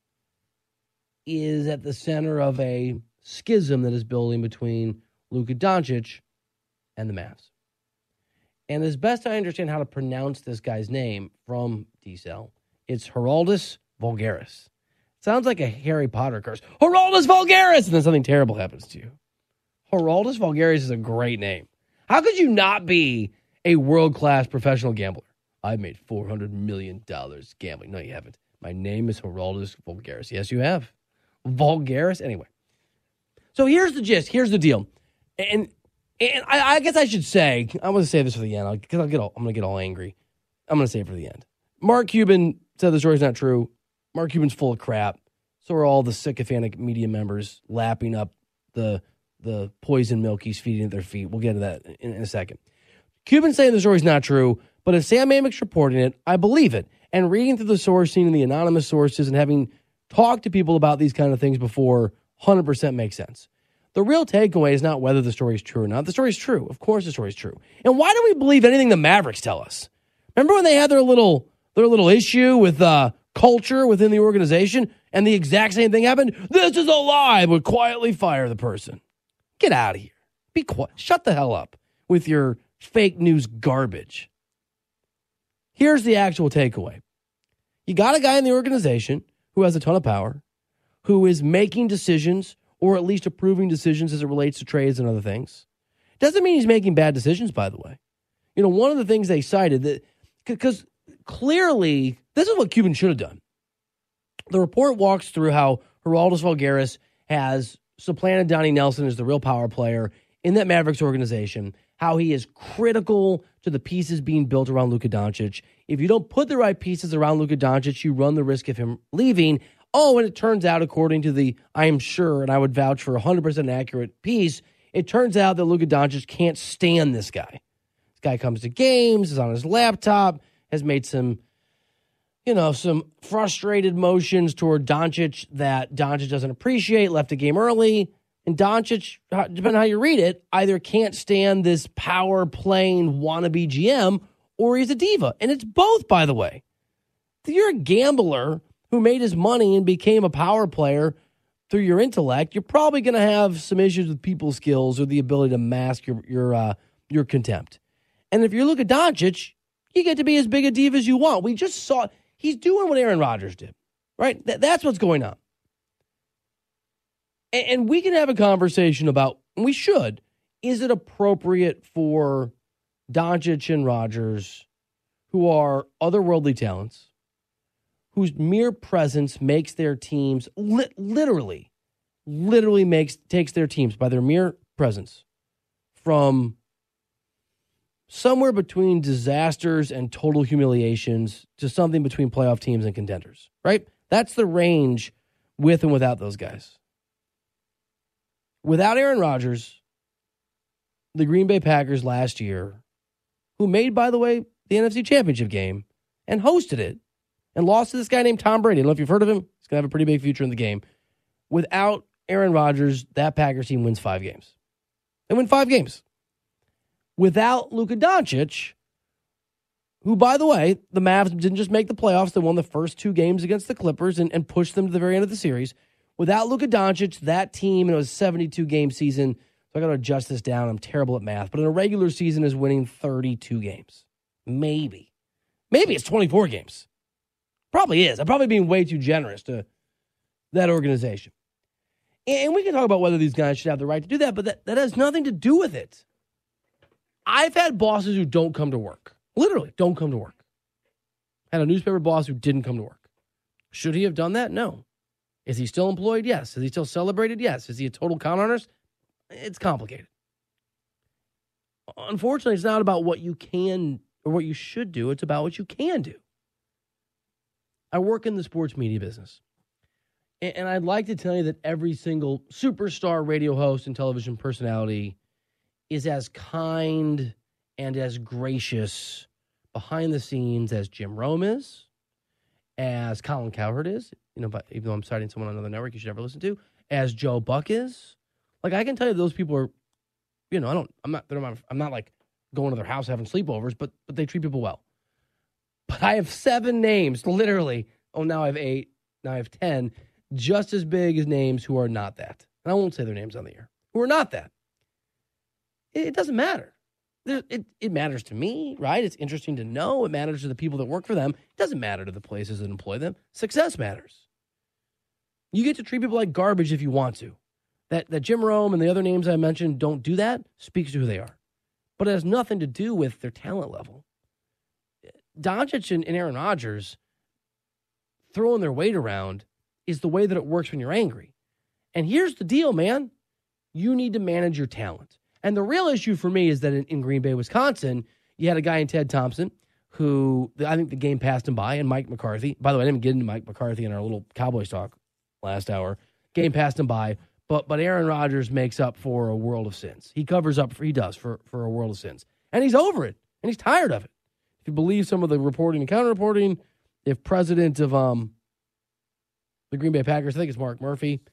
is at the center of a schism that is building between Luka Doncic and the Mavs. And as best I understand how to pronounce this guy's name from D-Cell, it's Geraldus Vulgaris. Sounds like a Harry Potter curse. Geraldus Vulgaris! And then something terrible happens to you. Geraldus Vulgaris is a great name. How could you not be a world-class professional gambler? I've made four hundred million dollars gambling. No, you haven't. My name is Geraldus Vulgaris. Yes, you have. Vulgaris? Anyway. So here's the gist. Here's the deal. And and I, I guess I should say, I'm going to say this for the end, because I'll get all, I'm going to get all angry. I'm going to say it for the end. Mark Cuban said the story's not true. Mark Cuban's full of crap. So are all the sycophantic media members lapping up the the poison milk he's feeding at their feet. We'll get to that in, in a second. Cuban's saying the story's not true, but if Sam Amick's reporting it, I believe it. And reading through the source, seeing the anonymous sources, and having talked to people about these kind of things before, one hundred percent makes sense. The real takeaway is not whether the story is true or not. The story is true. Of course the story is true. And why do we believe anything the Mavericks tell us? Remember when they had their little their little issue with uh, culture within the organization, and the exact same thing happened? This is a lie. Would quietly fire the person. Get out of here. Be quiet. Shut the hell up with your fake news garbage. Here's the actual takeaway. You got a guy in the organization who has a ton of power, who is making decisions, or at least approving decisions as it relates to trades and other things. Doesn't mean he's making bad decisions, by the way. You know, one of the things they cited, that because clearly, this is what Cuban should have done. The report walks through how Geraldus Vulgaris has supplanted Donnie Nelson as the real power player in that Mavericks organization, how he is critical to the pieces being built around Luka Doncic. If you don't put the right pieces around Luka Doncic, you run the risk of him leaving. Oh, and it turns out, according to the, I am sure, and I would vouch for a one hundred percent accurate piece, it turns out that Luka Doncic can't stand this guy. This guy comes to games, is on his laptop, has made some, you know, some frustrated motions toward Doncic that Doncic doesn't appreciate, left the game early. And Doncic, depending on how you read it, either can't stand this power-playing wannabe G M, or he's a diva. And it's both, by the way. If you're a gambler who made his money and became a power player through your intellect, you're probably going to have some issues with people skills or the ability to mask your your uh, your contempt. And if you look at Doncic, you get to be as big a diva as you want. We just saw he's doing what Aaron Rodgers did, right? Th- that's what's going on. And, and we can have a conversation about, and we should, is it appropriate for Doncic and Rodgers, who are otherworldly talents, whose mere presence makes their teams, li- literally, literally makes takes their teams by their mere presence from somewhere between disasters and total humiliations to something between playoff teams and contenders, right? That's the range with and without those guys. Without Aaron Rodgers, the Green Bay Packers last year, who made, by the way, the N F C Championship game and hosted it, and lost to this guy named Tom Brady. I don't know if you've heard of him. He's going to have a pretty big future in the game. Without Aaron Rodgers, that Packers team wins five games. They win five games. Without Luka Doncic, who, by the way, the Mavs didn't just make the playoffs. They won the first two games against the Clippers and, and pushed them to the very end of the series. Without Luka Doncic, that team, and it was a seventy-two game season, so I got to adjust this down. I'm terrible at math. But in a regular season is winning thirty-two games. Maybe. Maybe it's twenty-four games. Probably is. I'm probably being way too generous to that organization. And we can talk about whether these guys should have the right to do that, but that, that has nothing to do with it. I've had bosses who don't come to work. Literally, don't come to work. Had a newspaper boss who didn't come to work. Should he have done that? No. Is he still employed? Yes. Is he still celebrated? Yes. Is he a total con artist? It's complicated. Unfortunately, it's not about what you can or what you should do. It's about what you can do. I work in the sports media business, and I'd like to tell you that every single superstar radio host and television personality is as kind and as gracious behind the scenes as Jim Rome is, as Colin Cowherd is, you know, but even though I'm citing someone on another network you should never listen to, as Joe Buck is. Like, I can tell you those people are, you know, I don't, I'm not, they're not I'm not like going to their house having sleepovers, but but they treat people well. But I have seven names, literally. Oh, now I have eight. Now I have ten, just as big as names who are not that. And I won't say their names on the air. Who are not that. It, it doesn't matter. There, it, it matters to me, right? It's interesting to know. It matters to the people that work for them. It doesn't matter to the places that employ them. Success matters. You get to treat people like garbage if you want to. That, that Jim Rome and the other names I mentioned don't do that speaks to who they are. But it has nothing to do with their talent level. Doncic and, and Aaron Rodgers throwing their weight around is the way that it works when you're angry. And here's the deal, man. You need to manage your talent. And the real issue for me is that in, in Green Bay, Wisconsin, you had a guy in Ted Thompson who I think the game passed him by, and Mike McCarthy. By the way, I didn't get into Mike McCarthy in our little Cowboys talk last hour. Game passed him by, but but Aaron Rodgers makes up for a world of sins. He covers up, for, he does, for, for a world of sins. And he's over it, and he's tired of it. If you believe some of the reporting and counter-reporting, if president of um the Green Bay Packers, I think it's Mark Murphy,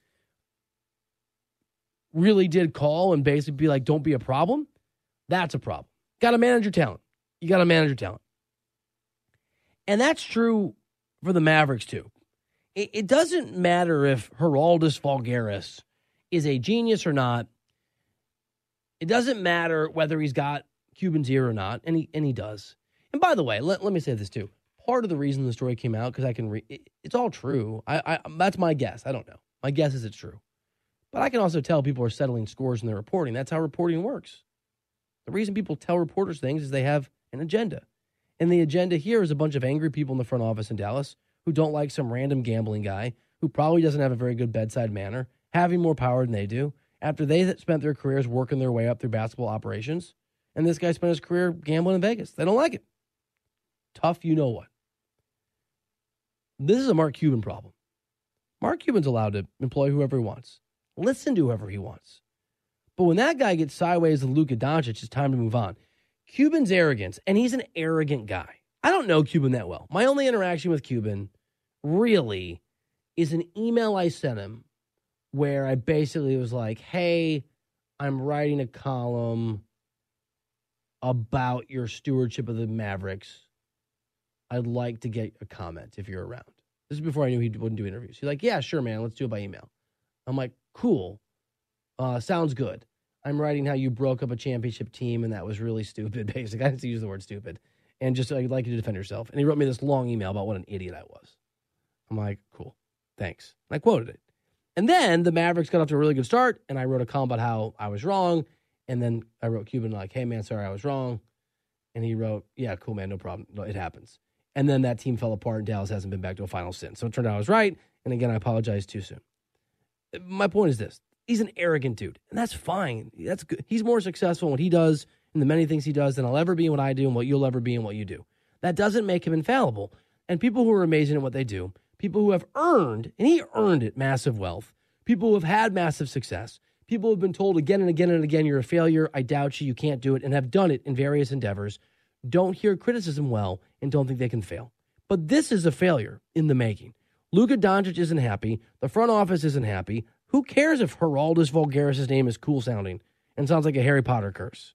really did call and basically be like, don't be a problem, that's a problem. Got to manage your talent. You got to manage your talent. And that's true for the Mavericks, too. It, it doesn't matter if Geraldus Vulgaris is a genius or not. It doesn't matter whether he's got Cuban's ear or not, and he, and he does. And by the way, let, let me say this, too. Part of the reason the story came out, because I can read, it, it's all true. I, I That's my guess. I don't know. My guess is it's true. But I can also tell people are settling scores in their reporting. That's how reporting works. The reason people tell reporters things is they have an agenda. And the agenda here is a bunch of angry people in the front office in Dallas who don't like some random gambling guy who probably doesn't have a very good bedside manner, having more power than they do, after they spent their careers working their way up through basketball operations. And this guy spent his career gambling in Vegas. They don't like it. Tough, you know what. This is a Mark Cuban problem. Mark Cuban's allowed to employ whoever he wants. Listen to whoever he wants. But when that guy gets sideways with Luka Doncic, it's time to move on. Cuban's arrogance, and he's an arrogant guy. I don't know Cuban that well. My only interaction with Cuban, really, is an email I sent him where I basically was like, hey, I'm writing a column about your stewardship of the Mavericks. I'd like to get a comment if you're around. This is before I knew he wouldn't do interviews. He's like, yeah, sure, man. Let's do it by email. I'm like, cool. Uh, sounds good. I'm writing how you broke up a championship team, and that was really stupid, basically. I didn't use the word stupid. And just, I'd like you to defend yourself. And he wrote me this long email about what an idiot I was. I'm like, cool. Thanks. And I quoted it. And then the Mavericks got off to a really good start, and I wrote a column about how I was wrong. And then I wrote Cuban like, hey, man, sorry, I was wrong. And he wrote, yeah, cool, man, no problem. No, it happens. And then that team fell apart, and Dallas hasn't been back to a final since. So it turned out I was right. And again, I apologize too soon. My point is this. He's an arrogant dude, and that's fine. That's good. He's more successful in what he does and the many things he does than I'll ever be in what I do and what you'll ever be in what you do. That doesn't make him infallible. And people who are amazing at what they do, people who have earned, and he earned it, massive wealth, people who have had massive success, people who have been told again and again and again, you're a failure, I doubt you, you can't do it, and have done it in various endeavors, don't hear criticism well and don't think they can fail. But this is a failure in the making. Luka Doncic isn't happy. The front office isn't happy. Who cares if Geraldus Vulgaris' name is cool sounding and sounds like a Harry Potter curse?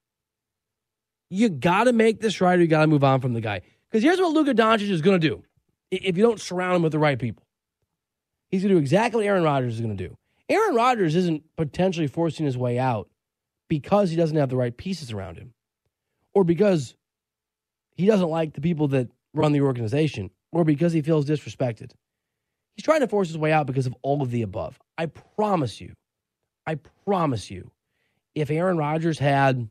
You got to make this right or you got to move on from the guy. Because here's what Luka Doncic is going to do if you don't surround him with the right people. He's going to do exactly what Aaron Rodgers is going to do. Aaron Rodgers isn't potentially forcing his way out because he doesn't have the right pieces around him or because he doesn't like the people that run the organization or because he feels disrespected. He's trying to force his way out because of all of the above. I promise you, I promise you, if Aaron Rodgers had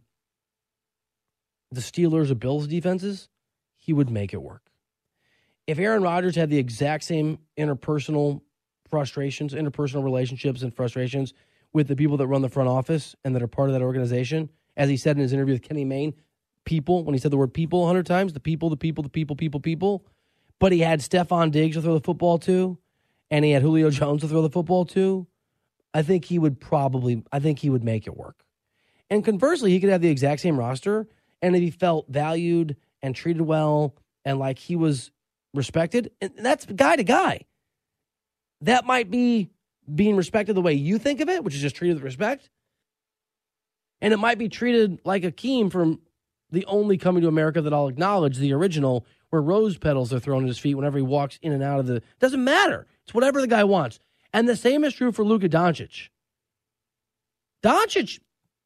the Steelers or Bills defenses, he would make it work. If Aaron Rodgers had the exact same interpersonal frustrations, interpersonal relationships and frustrations with the people that run the front office and that are part of that organization, as he said in his interview with Kenny Mayne, people, when he said the word people a hundred times, the people, the people, the people, people, people, but he had Stephon Diggs to throw the football to, and he had Julio Jones to throw the football to, I think he would probably, I think he would make it work. And conversely, he could have the exact same roster, and if he felt valued and treated well and like he was respected, and that's guy to guy. That might be being respected the way you think of it, which is just treated with respect. And it might be treated like Akeem from the only Coming to America that I'll acknowledge, the original, where rose petals are thrown at his feet whenever he walks in and out of the... Doesn't matter. It's whatever the guy wants. And the same is true for Luka Doncic. Doncic...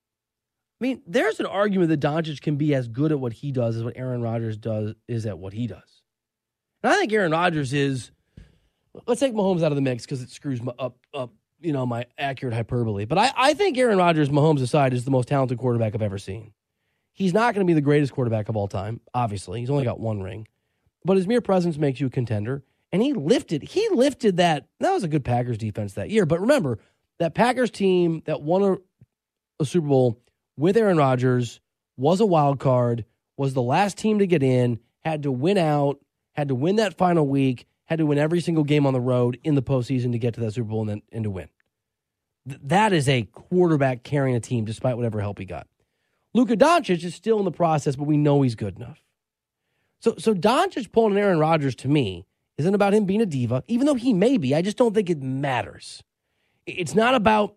I mean, there's an argument that Doncic can be as good at what he does as what Aaron Rodgers does is at what he does. And I think Aaron Rodgers is... Let's take Mahomes out of the mix because it screws my, up, up, you know, my accurate hyperbole. But I, I think Aaron Rodgers, Mahomes aside, is the most talented quarterback I've ever seen. He's not going to be the greatest quarterback of all time, obviously. He's only got one ring. But his mere presence makes you a contender. And he lifted, he lifted that. That was a good Packers defense that year. But remember, that Packers team that won a, a Super Bowl with Aaron Rodgers was a wild card, was the last team to get in, had to win out, had to win that final week, had to win every single game on the road in the postseason to get to that Super Bowl and then and to win. Th- that is a quarterback carrying a team despite whatever help he got. Luka Doncic is still in the process, but we know he's good enough. So, so Doncic pulling an Aaron Rodgers to me isn't about him being a diva, even though he may be. I just don't think it matters. It's not about,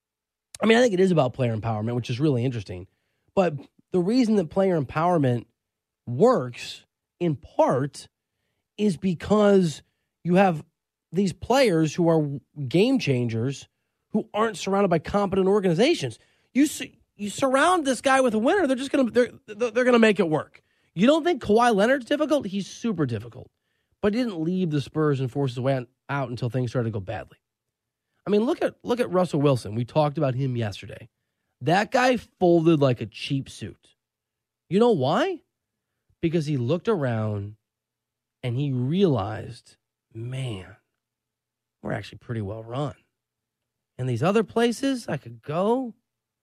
I mean, I think it is about player empowerment, which is really interesting. But the reason that player empowerment works, in part, is because you have these players who are game changers who aren't surrounded by competent organizations. You you surround this guy with a winner, they're just gonna they're they're gonna make it work. You don't think Kawhi Leonard's difficult? He's super difficult, but he didn't leave the Spurs and force his way out until things started to go badly. I mean, look at look at Russell Wilson. We talked about him yesterday. That guy folded like a cheap suit. You know why? Because he looked around and he realized, man, we're actually pretty well run. And these other places I could go,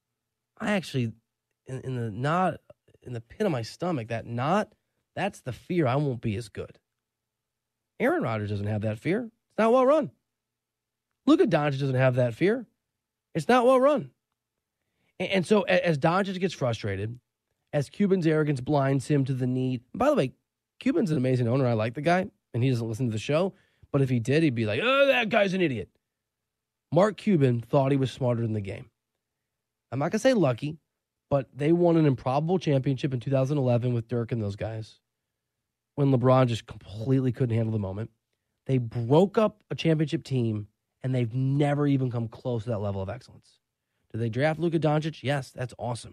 I actually, in, in the knot, in the pit of my stomach, that knot, that's the fear I won't be as good. Aaron Rodgers doesn't have that fear. It's not well run. Luka Doncic doesn't have that fear. It's not well run. And, and so as Doncic gets frustrated, as Cuban's arrogance blinds him to the need, by the way, Cuban's an amazing owner. I like the guy, and he doesn't listen to the show. But if he did, he'd be like, oh, that guy's an idiot. Mark Cuban thought he was smarter than the game. I'm not going to say lucky, but they won an improbable championship in two thousand eleven with Dirk and those guys when LeBron just completely couldn't handle the moment. They broke up a championship team, and they've never even come close to that level of excellence. Did they draft Luka Doncic? Yes, that's awesome.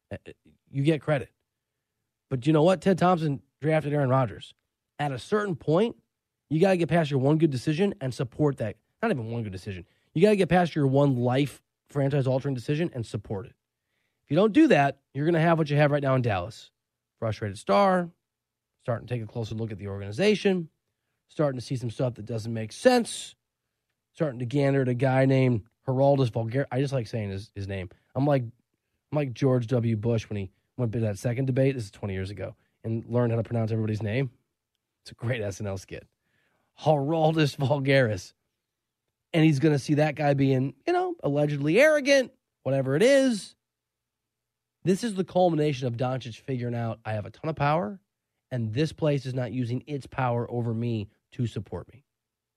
You get credit. But you know what? Ted Thompson drafted Aaron Rodgers. At a certain point, you got to get past your one good decision and support that. Not even one good decision. You got to get past your one life franchise-altering decision and support it. If you don't do that, you're going to have what you have right now in Dallas. Frustrated star, starting to take a closer look at the organization, starting to see some stuff that doesn't make sense, starting to gander at a guy named Geraldus Vulgaris. I just like saying his, his name. I'm like, I'm like George W. Bush when he went to that second debate. This is twenty years ago. And learned how to pronounce everybody's name. It's a great S N L skit. Geraldus Vulgaris. And he's going to see that guy being, you know, allegedly arrogant, whatever it is. This is the culmination of Doncic figuring out I have a ton of power, and this place is not using its power over me to support me.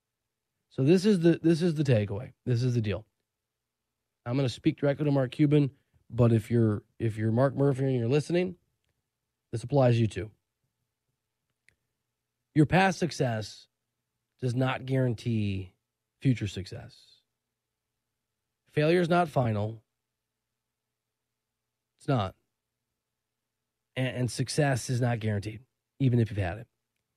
So this is the this is the takeaway. This is the deal. I'm going to speak directly to Mark Cuban, but if you're if you're Mark Murphy and you're listening, this applies to you too. Your past success does not guarantee future success. Failure is not final. It's not. And, and success is not guaranteed, even if you've had it.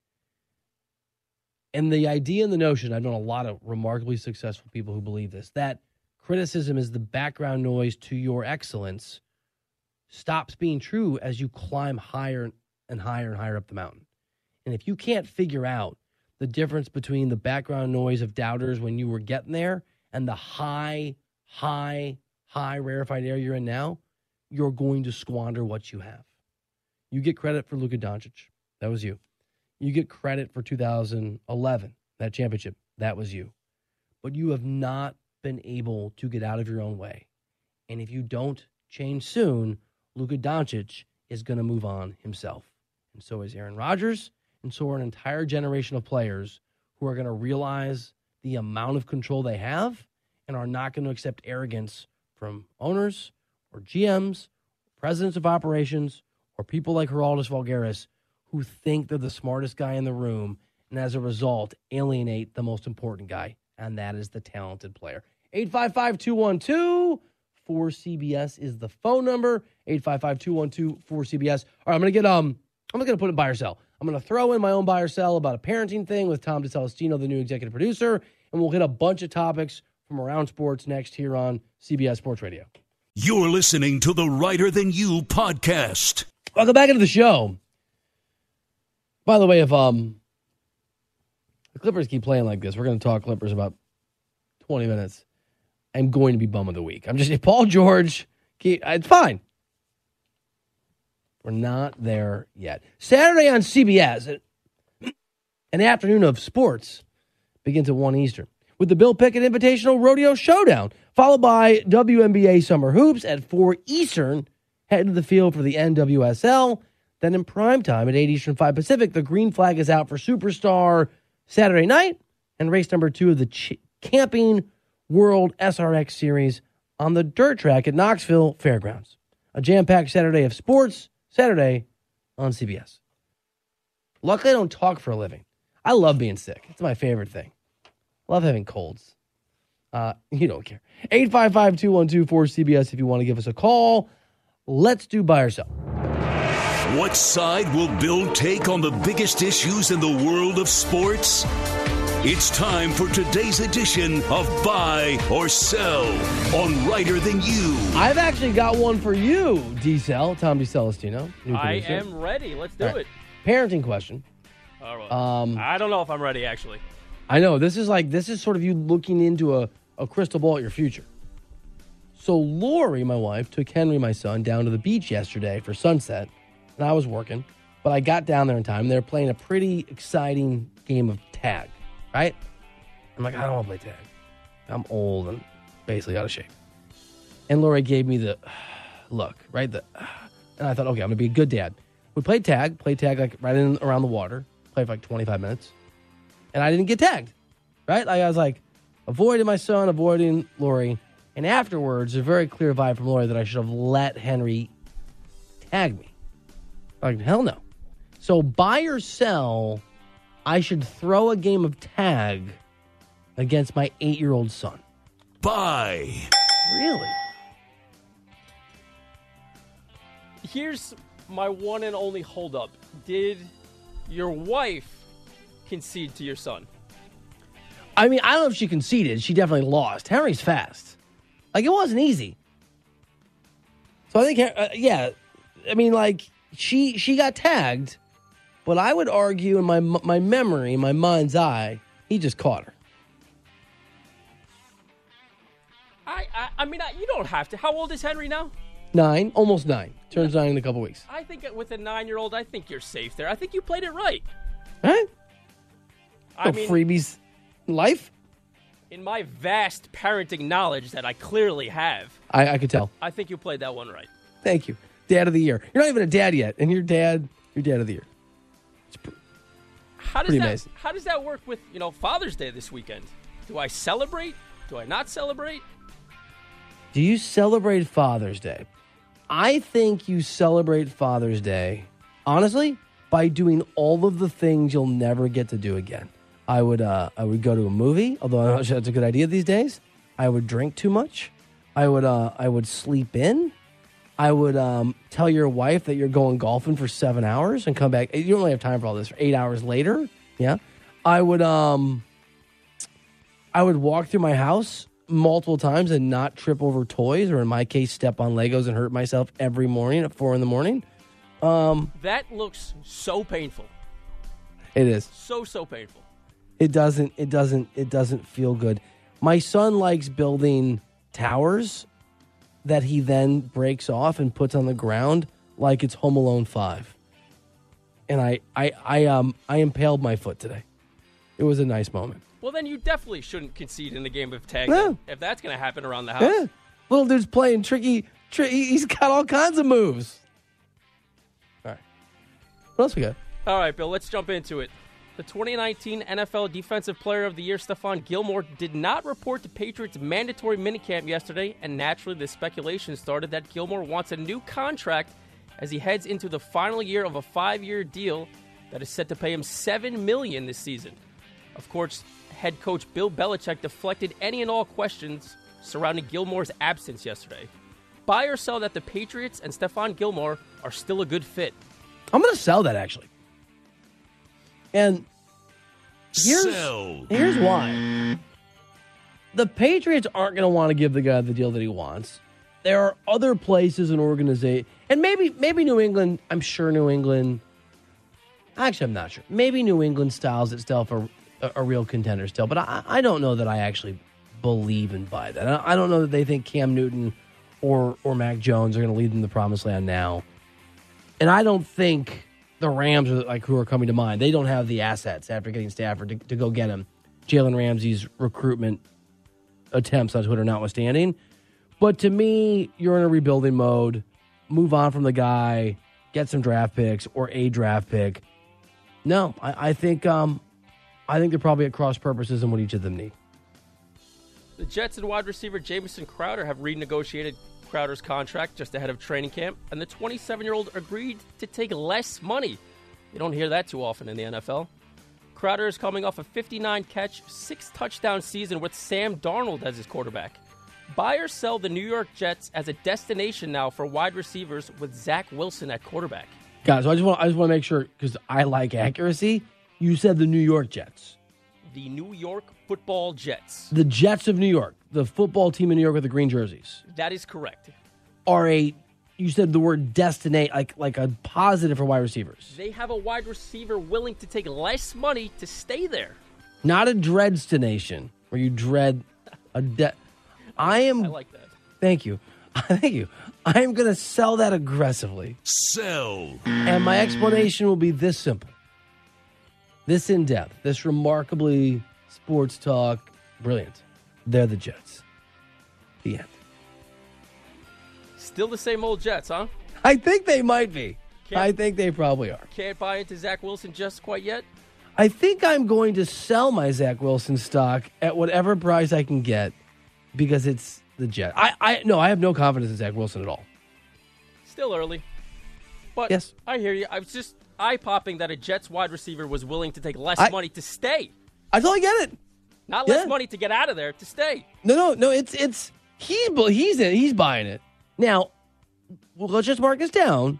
And the idea and the notion, I've known a lot of remarkably successful people who believe this, that criticism is the background noise to your excellence, stops being true as you climb higher and higher and higher up the mountain. And if you can't figure out the difference between the background noise of doubters when you were getting there and the high, high, high rarefied air you're in now, you're going to squander what you have. You get credit for Luka Doncic. That was you. You get credit for two thousand eleven, that championship. That was you. But you have not been able to get out of your own way. And if you don't change soon, Luka Doncic is going to move on himself. And so is Aaron Rodgers, And so are an entire generation of players who are going to realize the amount of control they have and are not going to accept arrogance from owners or G Ms, presidents of operations, or people like Geraldus Vulgaris who think they're the smartest guy in the room and as a result alienate the most important guy, and that is the talented player. eight five five, two one two, four C B S is the phone number. eight five five, two one two, four C B S. All right, I'm going to get um I'm going to put it buy or sell. I'm going to throw in my own buy or sell about a parenting thing with Tom DeCelestino, the new executive producer, and we'll hit a bunch of topics from around sports next here on C B S Sports Radio. You're listening to the Writer Than You podcast. Welcome back into the show. By the way, if um the Clippers keep playing like this, we're going to talk Clippers about twenty minutes. I'm going to be bum of the week. I'm just, if Paul George, it's fine. We're not there yet. Saturday on C B S, an afternoon of sports begins at one Eastern with the Bill Pickett Invitational Rodeo Showdown, followed by W N B A Summer Hoops at four Eastern. Head to the field for the N W S L. Then in primetime at eight Eastern, five Pacific, the green flag is out for Superstar Saturday night and race number two of the Ch- Camping World S R X Series on the dirt track at Knoxville Fairgrounds. A jam-packed Saturday of sports, Saturday on C B S. Luckily, I don't talk for a living. I love being sick. It's my favorite thing. Love having colds. Uh, you don't care. eight five five, two one two, four C B S if you want to give us a call. Let's do buy or sell. What side will Bill take on the biggest issues in the world of sports? It's time for today's edition of Buy or Sell on Writer Than You. I've actually got one for you, D-Cell, Tom DeCelestino. I am ready. Let's do right. it. Parenting question. All right. Um, I don't know if I'm ready, actually. I know. This is like, this is sort of you looking into a, a crystal ball at your future. So Lori, my wife, took Henry, my son, down to the beach yesterday for sunset, and I was working, but I got down there in time. They were playing a pretty exciting game of tag, right? I'm like, I don't want to play tag. I'm old and basically out of shape. And Lori gave me the look, right? The, and I thought, okay, I'm going to be a good dad. We played tag, played tag like right in around the water, played for like twenty-five minutes, and I didn't get tagged, right? Like I was like avoiding my son, avoiding Lori, and afterwards, a very clear vibe from Lori that I should have let Henry tag me. Like, hell no. So buy or sell, I should throw a game of tag against my eight-year-old son. Buy. Really? Here's my one and only holdup. Did your wife concede to your son? I mean, I don't know if she conceded. She definitely lost. Henry's fast. Like, it wasn't easy. So I think, uh, yeah, I mean, like, she she got tagged, but I would argue in my my memory, my mind's eye, he just caught her. I I, I mean, I, you don't have to. How old is Henry now? Nine, almost nine. Turns nine in a couple weeks. I think with a nine-year-old, I think you're safe there. I think you played it right. Right? I No mean, freebies in life? in my vast parenting knowledge that I clearly have, I, I could tell. I think you played that one right. Thank you. Dad of the year. You're not even a dad yet, and you're dad, you're dad of the year. How does Pretty that amazing. How does that work with, you know, Father's Day this weekend? Do I celebrate? Do I not celebrate? Do you celebrate Father's Day? I think you celebrate Father's Day, honestly, by doing all of the things you'll never get to do again. I would uh, I would go to a movie, although I'm not sure that's a good idea these days. I would drink too much. I would uh, I would sleep in. I would um, tell your wife that you're going golfing for seven hours and come back. You don't really have time for all this. Eight hours later, yeah. I would um, I would walk through my house multiple times and not trip over toys, or in my case, step on Legos and hurt myself every morning at four in the morning. Um, That looks so painful. it is. So, so painful. It doesn't. It doesn't. It doesn't feel good. My son likes building towers that he then breaks off and puts on the ground like it's Home Alone five. And I, I, I, um, I impaled my foot today. It was a nice moment. Well, then you definitely shouldn't concede in the game of tag Yeah. if that's going to happen around the house. Yeah. Little dude's playing tricky. Tri- he's got all kinds of moves. All right. What else we got? All right, Bill, let's jump into it. The twenty nineteen N F L Defensive Player of the Year, Stephon Gilmore, did not report to Patriots' mandatory minicamp yesterday, and naturally the speculation started that Gilmore wants a new contract as he heads into the final year of a five-year deal that is set to pay him seven million dollars this season. Of course, head coach Bill Belichick deflected any and all questions surrounding Gilmore's absence yesterday. Buy or sell that the Patriots and Stephon Gilmore are still a good fit? I'm going to sell that, actually. And here's, Sell. here's why. The Patriots aren't going to want to give the guy the deal that he wants. There are other places and organizations, and maybe maybe New England, I'm sure New England, actually I'm not sure. Maybe New England styles itself a, a, a real contender still, but I, I don't know that I actually believe and buy that. I, I don't know that they think Cam Newton or, or Mac Jones are going to lead them to the promised land now. And I don't think the Rams are like who are coming to mind. They don't have the assets after getting Stafford to, to go get him. Jalen Ramsey's recruitment attempts on Twitter notwithstanding. But to me, you're in a rebuilding mode. Move on from the guy. Get some draft picks or a draft pick. No, I, I think um, I think they're probably at cross purposes in what each of them need. The Jets and wide receiver Jamison Crowder have renegotiated Crowder's contract just ahead of training camp, and the twenty-seven-year-old agreed to take less money. You don't hear that too often in the N F L. Crowder is coming off a fifty-nine catch, six touchdown season with Sam Darnold as his quarterback. Buy or sell the New York Jets as a destination now for wide receivers with Zach Wilson at quarterback? Guys, so I just want I just want to make sure, because I like accuracy. You said the New York Jets. The New York Football Jets. The Jets of New York, the football team in New York with the green jerseys. That is correct. Are a, you said the word destinate, like like a positive for wide receivers. They have a wide receiver willing to take less money to stay there. Not a dreadstination where you dread a de- I am. I like that. Thank you. Thank you. I am going to sell that aggressively. Sell. And my explanation will be this simple. This in-depth. This remarkably sports talk. Brilliant. They're the Jets. The end. Still the same old Jets, huh? I think they might be. Can't, I think they probably are. Can't buy into Zach Wilson just quite yet? I think I'm going to sell my Zach Wilson stock at whatever price I can get because it's the Jets. I, I no, I have no confidence in Zach Wilson at all. Still early. But yes. I hear you. I was just eye-popping that a Jets wide receiver was willing to take less I, money to stay. I totally get it. Not yeah. less money to get out of there, to stay. No, no, no. It's it's he's he's in, he's buying it now. Well, let's just mark this down.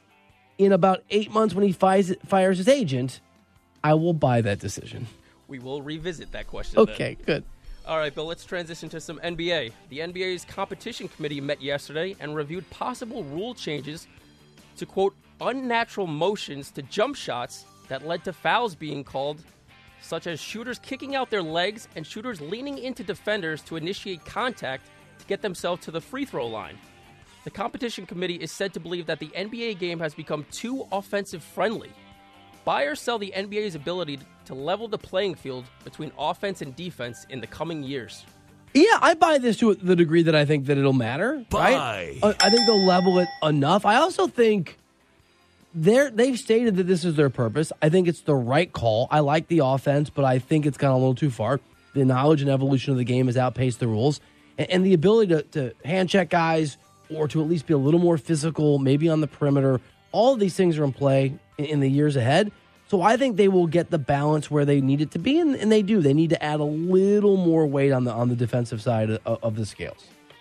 In about eight months, when he fires fires his agent, I will buy that decision. We will revisit that question. Okay, then. good. All right, Bill, let's transition to some N B A. The N B A's competition committee met yesterday and reviewed possible rule changes to, quote, unnatural motions to jump shots that led to fouls being called, such as shooters kicking out their legs and shooters leaning into defenders to initiate contact to get themselves to the free throw line. The competition committee is said to believe that the N B A game has become too offensive-friendly. Buy or sell the N B A's ability to level the playing field between offense and defense in the coming years? Yeah, I buy this to the degree that I think that it'll matter. Buy. Right? I think they'll level it enough. I also think they're, they've stated that this is their purpose. I think it's the right call. I like the offense, but I think it's gone a little too far. The knowledge and evolution of the game has outpaced the rules. And, and the ability to, to hand check guys or to at least be a little more physical, maybe on the perimeter, all of these things are in play in, in the years ahead. So I think they will get the balance where they need it to be, and, and they do. They need to add a little more weight on the on the defensive side of, of the scales.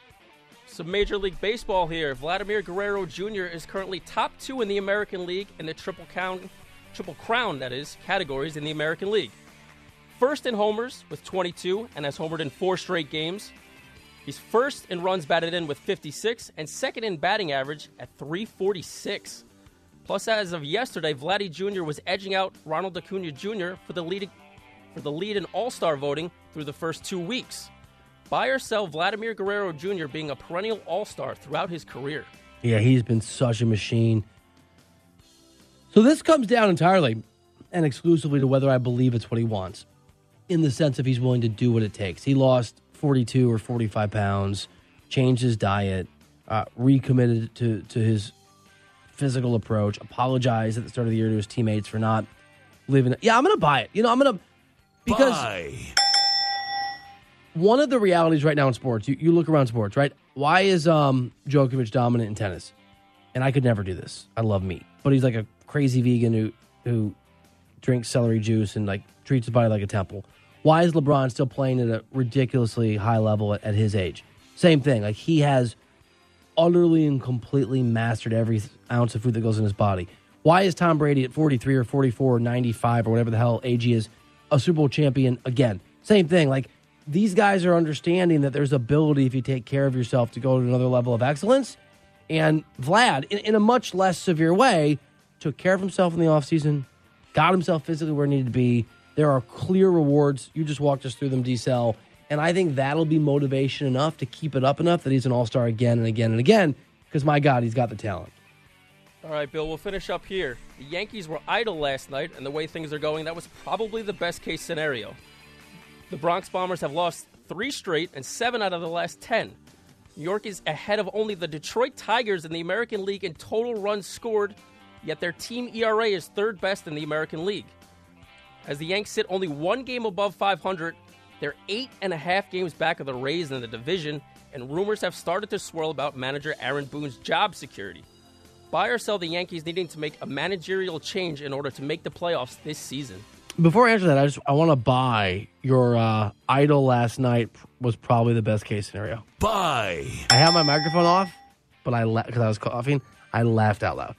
Some Major League Baseball here. Vladimir Guerrero Junior is currently top two in the American League in the Triple Crown, Triple Crown, that is, categories in the American League. First in homers with twenty-two and has homered in four straight games. He's first in runs batted in with fifty-six and second in batting average at three forty-six. Plus, as of yesterday, Vladdy Junior was edging out Ronald Acuna Junior for the lead for the lead in All-Star voting through the first two weeks. Buy or sell Vladimir Guerrero Junior being a perennial All-Star throughout his career. Yeah, he's been such a machine. So this comes down entirely and exclusively to whether I believe it's what he wants, in the sense of he's willing to do what it takes. He lost forty-two or forty-five pounds, changed his diet, uh, recommitted to, to his physical approach, apologize at the start of the year to his teammates for not living it. Yeah, I'm going to buy it. You know, I'm going to, because Buy. one of the realities right now in sports, you, you look around sports, right? Why is um, Djokovic dominant in tennis? And I could never do this. I love meat. But he's like a crazy vegan who who drinks celery juice and like treats his body like a temple. Why is LeBron still playing at a ridiculously high level at, at his age? Same thing. Like, he has utterly and completely mastered every ounce of food that goes in his body. Why is Tom Brady at forty-three or forty-four or ninety-five or whatever the hell age he is a Super Bowl champion again? Same thing. Like, these guys are understanding that there's ability if you take care of yourself to go to another level of excellence. And Vlad, in, in a much less severe way, took care of himself in the offseason, got himself physically where he needed to be. There are clear rewards. You just walked us through them, D-Cell. And I think that'll be motivation enough to keep it up enough that he's an all-star again and again and again, because, my God, he's got the talent. All right, Bill, we'll finish up here. The Yankees were idle last night, and the way things are going, that was probably the best-case scenario. The Bronx Bombers have lost three straight and seven out of the last ten. New York is ahead of only the Detroit Tigers in the American League in total runs scored, yet their team E R A is third best in the American League. As the Yanks sit only one game above five hundred, they're eight and a half games back of the Rays in the division, and rumors have started to swirl about manager Aaron Boone's job security. Buy or sell the Yankees needing to make a managerial change in order to make the playoffs this season? Before I answer that, I just I want to buy your uh, idol last night was probably the best case scenario. Buy. I had my microphone off, but I because la- I was coughing, I laughed out loud.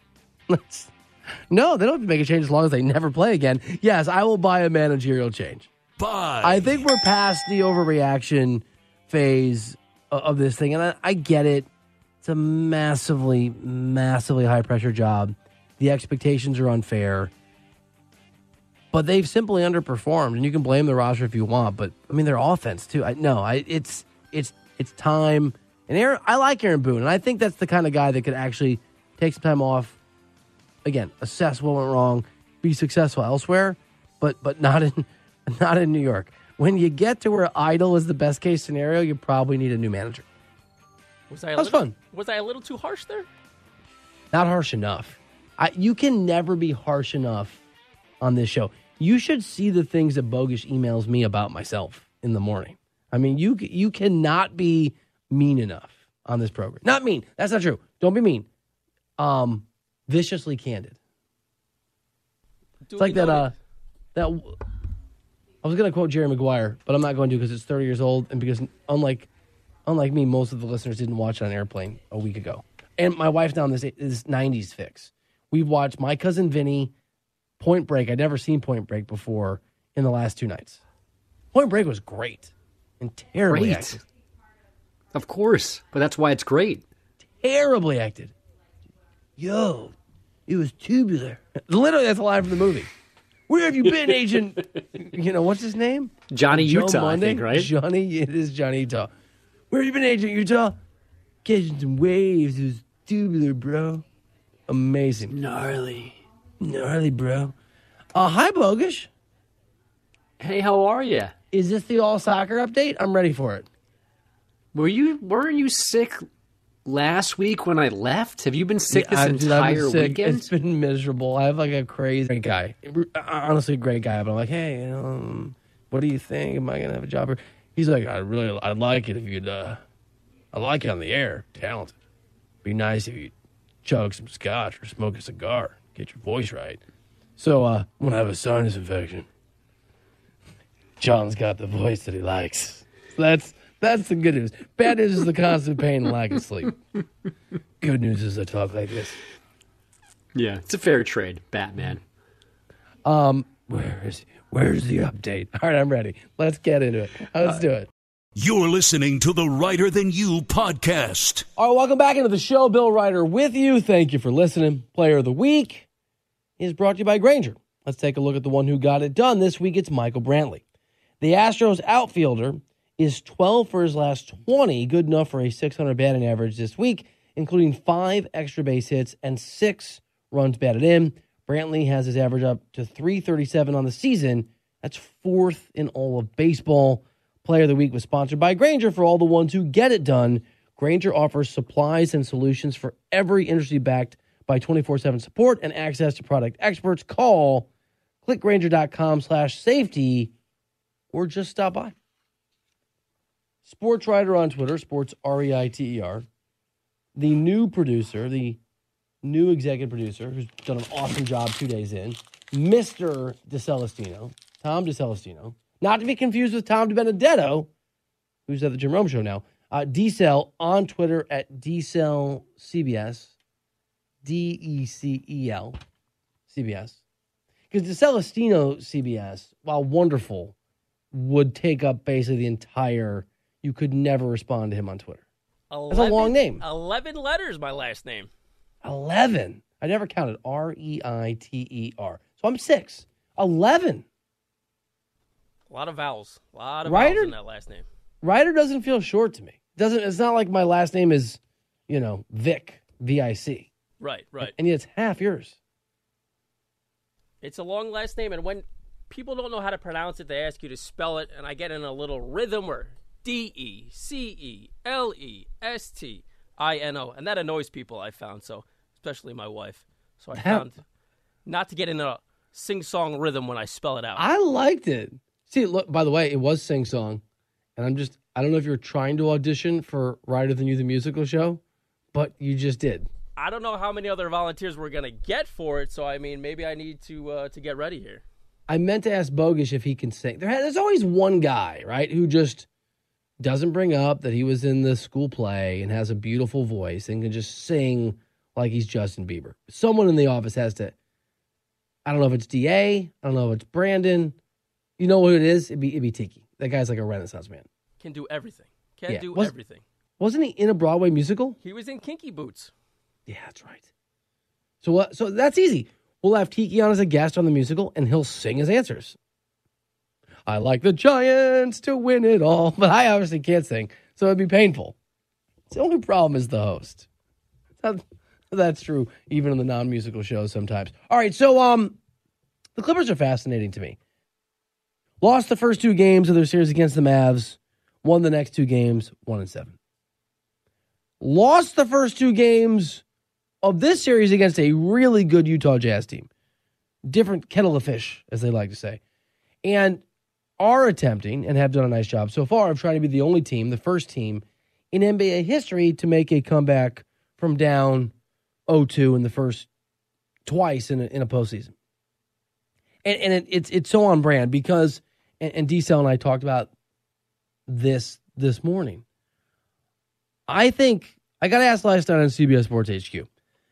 No, they don't have to make a change as long as they never play again. Yes, I will buy a managerial change. Buy. I think we're past the overreaction phase of this thing, and I, I get it. It's a massively, massively high-pressure job. The expectations are unfair. But they've simply underperformed, and you can blame the roster if you want. But I mean, their offense too. I no, I, it's it's it's time. And Aaron, I like Aaron Boone, and I think that's the kind of guy that could actually take some time off. Again, assess what went wrong, be successful elsewhere, but but not in not in New York. When you get to where idle is the best case scenario, you probably need a new manager. Was I a That's little, fun. Was I a little too harsh there? Not harsh enough. I, you can never be harsh enough on this show. You should see the things that Bogus emails me about myself in the morning. I mean, you you cannot be mean enough on this program. Not mean. That's not true. Don't be mean. Um, viciously candid. It's like that. Uh, that. I was going to quote Jerry Maguire, but I'm not going to because it's thirty years old, and because unlike unlike me, most of the listeners didn't watch it on Airplane a week ago. And my wife's now in this this nineties fix. We've watched My Cousin Vinny, Point Break. I'd never seen Point Break before in the last two nights. Point Break was great and terribly Great. acted. Of course, but that's why it's great. Terribly acted. Yo, it was tubular. Literally, that's a line from the movie. Where have you been, Agent? You know, what's his name? Johnny Joe Utah, I Monday? think, right? Johnny, it is Johnny Utah. Where have you been, Agent Utah? Catching some waves. It was tubular, bro. Amazing. Gnarly. Gnarly, bro. Uh, hi, Bogish. Hey, how are you? Is this the all soccer update? I'm ready for it. Were you weren't you sick last week when I left? Have you been sick Yeah, this I've- I've been entire sick. weekend? It's been miserable. I have like a crazy great guy. Honestly, a great guy. But I'm like, hey, you know, um, what do you think? Am I gonna have a job here? He's like, I really, I'd like it if you'd, uh, I like it on the air. Talented. Be nice if you chug some scotch or smoke a cigar. Get your voice right. So, uh, I'm gonna have a sinus infection. John's got the voice that he likes. So that's that's the good news. Bad news is the constant pain and lack of sleep. Good news is I talk like this. Yeah, it's a fair trade, Batman. Um, where is where's the update? All right, I'm ready. Let's get into it. Let's do it. You're listening to the Writer Than You podcast. All right, welcome back into the show. Bill Ryder with you. Thank you for listening. Player of the Week is brought to you by Grainger. Let's take a look at the one who got it done. This week, it's Michael Brantley. The Astros outfielder is twelve for his last twenty, good enough for a six hundred batting average this week, including five extra base hits and six runs batted in. Brantley has his average up to three thirty-seven on the season. That's fourth in all of baseball. Player of the Week was sponsored by Grainger for all the ones who get it done. Grainger offers supplies and solutions for every industry backed by twenty-four seven support and access to product experts. Call clickgranger.com slash safety or just stop by. Sports Writer on Twitter, Sports R E I T E R. The new producer, the new executive producer, who's done an awesome job two days in, Mister DeCelestino, Tom DeCelestino. Not to be confused with Tom DiBenedetto, who's at the Jim Rome Show now. Uh, D-Cell on Twitter at DCellCBS. D E C E L C B S. Because DeCelestino C B S, while wonderful, would take up basically the entire... You could never respond to him on Twitter. eleven, That's a long name. eleven letters, my last name. eleven. I never counted. R E I T E R. So I'm six. eleven. A lot of vowels. A lot of Ryder, vowels in that last name. Ryder doesn't feel short to me. Doesn't. It's not like my last name is, you know, Vic, V I C. Right, right. And yet it's half yours. It's a long last name, and when people don't know how to pronounce it, they ask you to spell it, and I get in a little rhythm where D E C E L E S T I N O, and that annoys people, I found, so especially my wife. So I found not to get in a sing-song rhythm when I spell it out. I liked it. See, look, by the way, it was sing-song, and I'm just, I don't know if you're trying to audition for Ryder Than You, the musical show, but you just did. I don't know how many other volunteers we're going to get for it, so, I mean, maybe I need to uh, to get ready here. I meant to ask Bogish if he can sing. There, there's always one guy, right, who just doesn't bring up that he was in the school play and has a beautiful voice and can just sing like he's Justin Bieber. Someone in the office has to, I don't know if it's D A, I don't know if it's Brandon. You know what it is? It'd be, it'd be Tiki. That guy's like a Renaissance man. Can do everything. Can Yeah. do Was- everything. Wasn't he in a Broadway musical? He was in Kinky Boots. Yeah, that's right. So what? So that's easy. We'll have Tiki on as a guest on the musical, and he'll sing his answers. I like the Giants to win it all, but I obviously can't sing, so it'd be painful. The only problem is the host. That, that's true, even in the non-musical shows sometimes. All right, so um, the Clippers are fascinating to me. Lost the first two games of their series against the Mavs, won the next two games, one and seven. Lost the first two games of this series against a really good Utah Jazz team. Different kettle of fish, as they like to say. And are attempting, and have done a nice job so far, of trying to be the only team, the first team in N B A history to make a comeback from down oh two in the first twice in a, in a postseason. And, and it, it's it's so on brand because, and, and D-Cell and I talked about this this morning. I think, I got asked last night on C B S Sports H Q,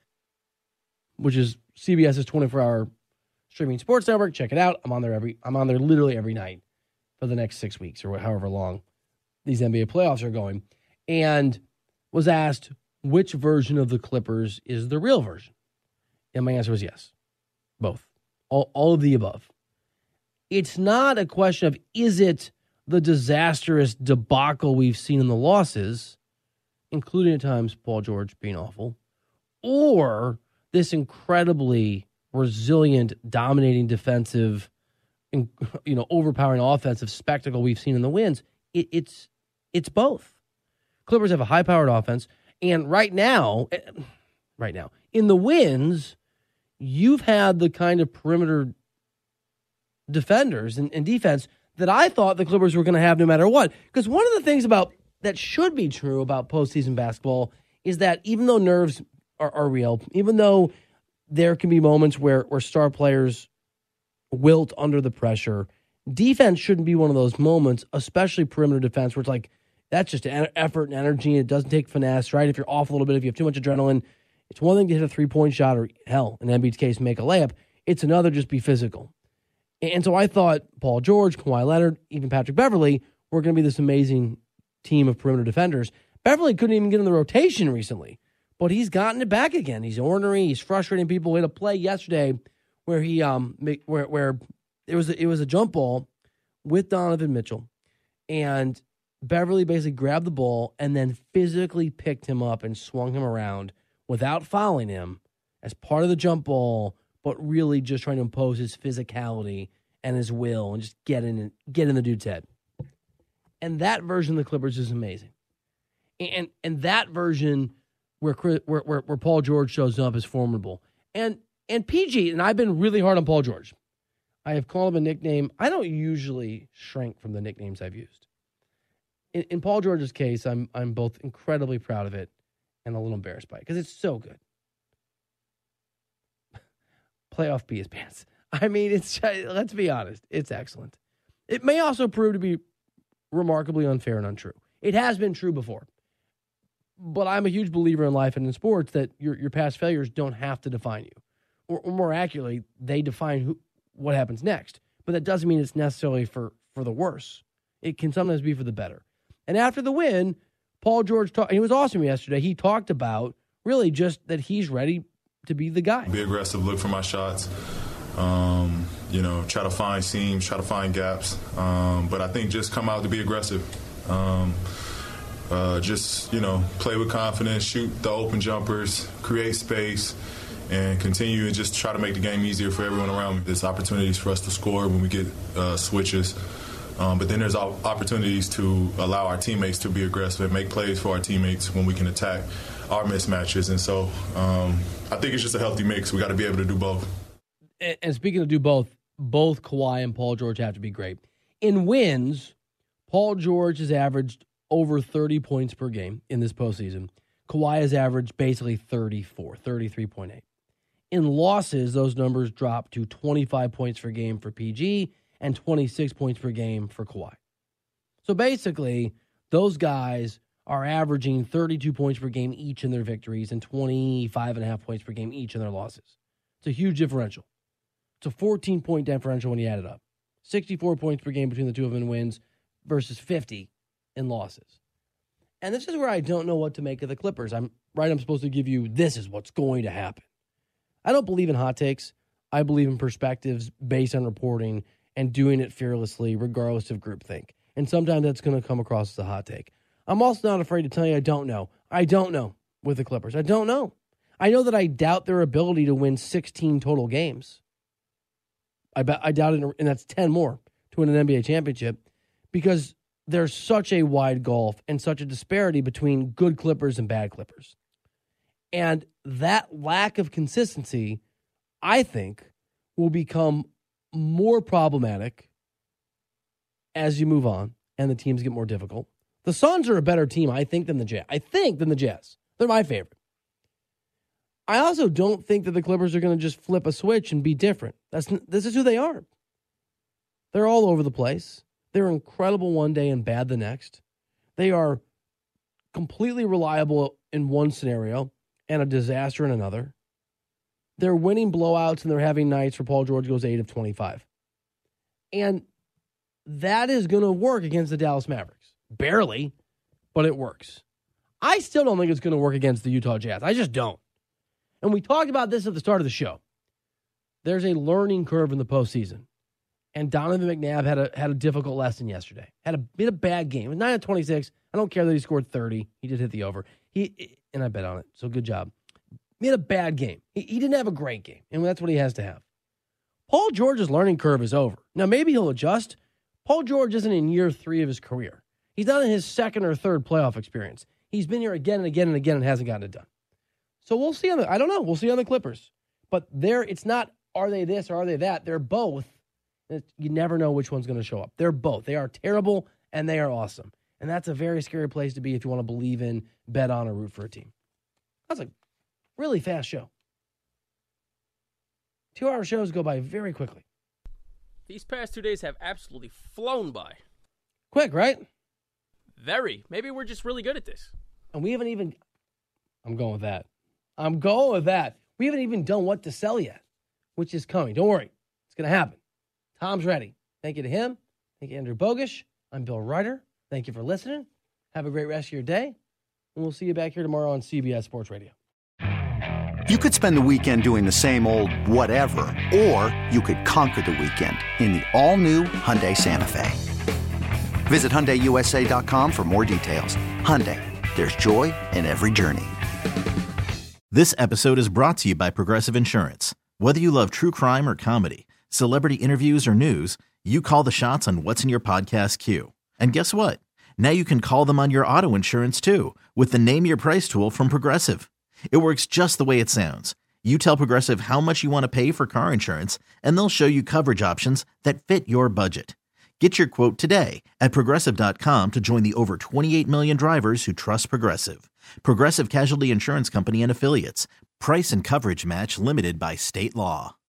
which is CBS's twenty-four hour streaming sports network. Check it out. I'm on there every, I'm on there literally every night for the next six weeks or however long these N B A playoffs are going. And was asked which version of the Clippers is the real version. And my answer was yes. Both. All, all of the above. It's not a question of, is it the disastrous debacle we've seen in the losses, including at times Paul George being awful, or this incredibly resilient, dominating defensive, you know, overpowering offensive spectacle we've seen in the wins. It, it's it's both. Clippers have a high-powered offense, and right now, right now, in the wins, you've had the kind of perimeter defenders and, and defense that I thought the Clippers were going to have no matter what. Because one of the things about that should be true about postseason basketball is that even though nerves are, are real, even though there can be moments where, where star players wilt under the pressure, defense shouldn't be one of those moments, especially perimeter defense, where it's like, that's just effort and energy, and it doesn't take finesse, right? If you're off a little bit, if you have too much adrenaline, it's one thing to hit a three-point shot or, hell, in Embiid's case, make a layup. It's another just be physical. And so I thought Paul George, Kawhi Leonard, even Patrick Beverley were going to be this amazing team of perimeter defenders. Beverley couldn't even get in the rotation recently, but he's gotten it back again. He's ornery. He's frustrating people. We had a play yesterday where he um where where it was a, it was a jump ball with Donovan Mitchell, and Beverley basically grabbed the ball and then physically picked him up and swung him around without fouling him as part of the jump ball, but really just trying to impose his physicality and his will and just get in get in the dude's head. And that version of the Clippers is amazing. And and that version where where where, where Paul George shows up is formidable. And and P G, and I've been really hard on Paul George. I have called him a nickname. I don't usually shrink from the nicknames I've used. In, in Paul George's case, I'm I'm both incredibly proud of it and a little embarrassed by it because it's so good. Playoff P is pants. I mean, it's let's be honest, it's excellent. It may also prove to be remarkably unfair and untrue. It has been true before. But I'm a huge believer in life and in sports that your your past failures don't have to define you. Or, or more accurately, they define who, what happens next. But that doesn't mean it's necessarily for, for the worse. It can sometimes be for the better. And after the win, Paul George, talk, he was awesome yesterday. He talked about really just that he's ready to be the guy. Be aggressive, look for my shots. Um, you know, try to find seams, try to find gaps. Um, but I think just come out to be aggressive. Um, uh, just, you know, play with confidence, shoot the open jumpers, create space, and continue and just try to make the game easier for everyone around me. There's opportunities for us to score when we get uh, switches. Um, but then there's opportunities to allow our teammates to be aggressive and make plays for our teammates when we can attack our mismatches. And so um, I think it's just a healthy mix. We got to be able to do both. And speaking of do both, both Kawhi and Paul George have to be great. In wins, Paul George has averaged over thirty points per game in this postseason. Kawhi has averaged basically thirty-four, thirty-three point eight. In losses, those numbers drop to twenty-five points per game for P G and twenty-six points per game for Kawhi. So basically, those guys are averaging thirty-two points per game each in their victories and twenty-five and a half points per game each in their losses. It's a huge differential. It's a fourteen-point differential when you add it up. sixty-four points per game between the two of them in wins versus fifty in losses. And this is where I don't know what to make of the Clippers. I'm right, I'm supposed to give you this is what's going to happen. I don't believe in hot takes. I believe in perspectives based on reporting and doing it fearlessly regardless of groupthink. And sometimes that's going to come across as a hot take. I'm also not afraid to tell you I don't know. I don't know with the Clippers. I don't know. I know that I doubt their ability to win sixteen total games. I bet I doubt it, and that's ten more to win an N B A championship because there's such a wide gulf and such a disparity between good Clippers and bad Clippers. And that lack of consistency, I think, will become more problematic as you move on and the teams get more difficult. The Suns are a better team, I think, than the Jazz. I think than the Jazz. They're my favorite. I also don't think that the Clippers are going to just flip a switch and be different. That's this is who they are. They're all over the place. They're incredible one day and bad the next. They are completely reliable in one scenario and a disaster in another. They're winning blowouts and they're having nights where Paul George goes eight of twenty-five. And that is going to work against the Dallas Mavericks. Barely, but it works. I still don't think it's going to work against the Utah Jazz. I just don't. And we talked about this at the start of the show. There's a learning curve in the postseason. And Donovan McNabb had a had a difficult lesson yesterday. Had a bit of bad game. It was nine of twenty-six. I don't care that he scored thirty. He did hit the over. He and I bet on it. So good job. He had a bad game. He, he didn't have a great game. And that's what he has to have. Paul George's learning curve is over. Now, maybe he'll adjust. Paul George isn't in year three of his career. He's not in his second or third playoff experience. He's been here again and again and again and hasn't gotten it done. So we'll see on the, I don't know. We'll see on the Clippers. But there, it's not, are they this or are they that? They're both. You never know which one's going to show up. They're both. They are terrible and they are awesome. And that's a very scary place to be if you want to believe in, bet on, or root for a team. That's a really fast show. Two-hour shows go by very quickly. These past two days have absolutely flown by. Quick, right? Very. Maybe we're just really good at this. And we haven't even... I'm going with that. I'm going with that. We haven't even done what to sell yet, which is coming. Don't worry. It's going to happen. Tom's ready. Thank you to him. Thank you, Andrew Bogish. I'm Bill Ryder. Thank you for listening. Have a great rest of your day. And we'll see you back here tomorrow on C B S Sports Radio. You could spend the weekend doing the same old whatever, or you could conquer the weekend in the all-new Hyundai Santa Fe. Visit Hyundai U S A dot com for more details. Hyundai, there's joy in every journey. This episode is brought to you by Progressive Insurance. Whether you love true crime or comedy, celebrity interviews or news, you call the shots on what's in your podcast queue. And guess what? Now you can call them on your auto insurance too with the Name Your Price tool from Progressive. It works just the way it sounds. You tell Progressive how much you want to pay for car insurance, and they'll show you coverage options that fit your budget. Get your quote today at Progressive dot com to join the over twenty-eight million drivers who trust Progressive. Progressive Casualty Insurance Company and Affiliates. Price and coverage match limited by state law.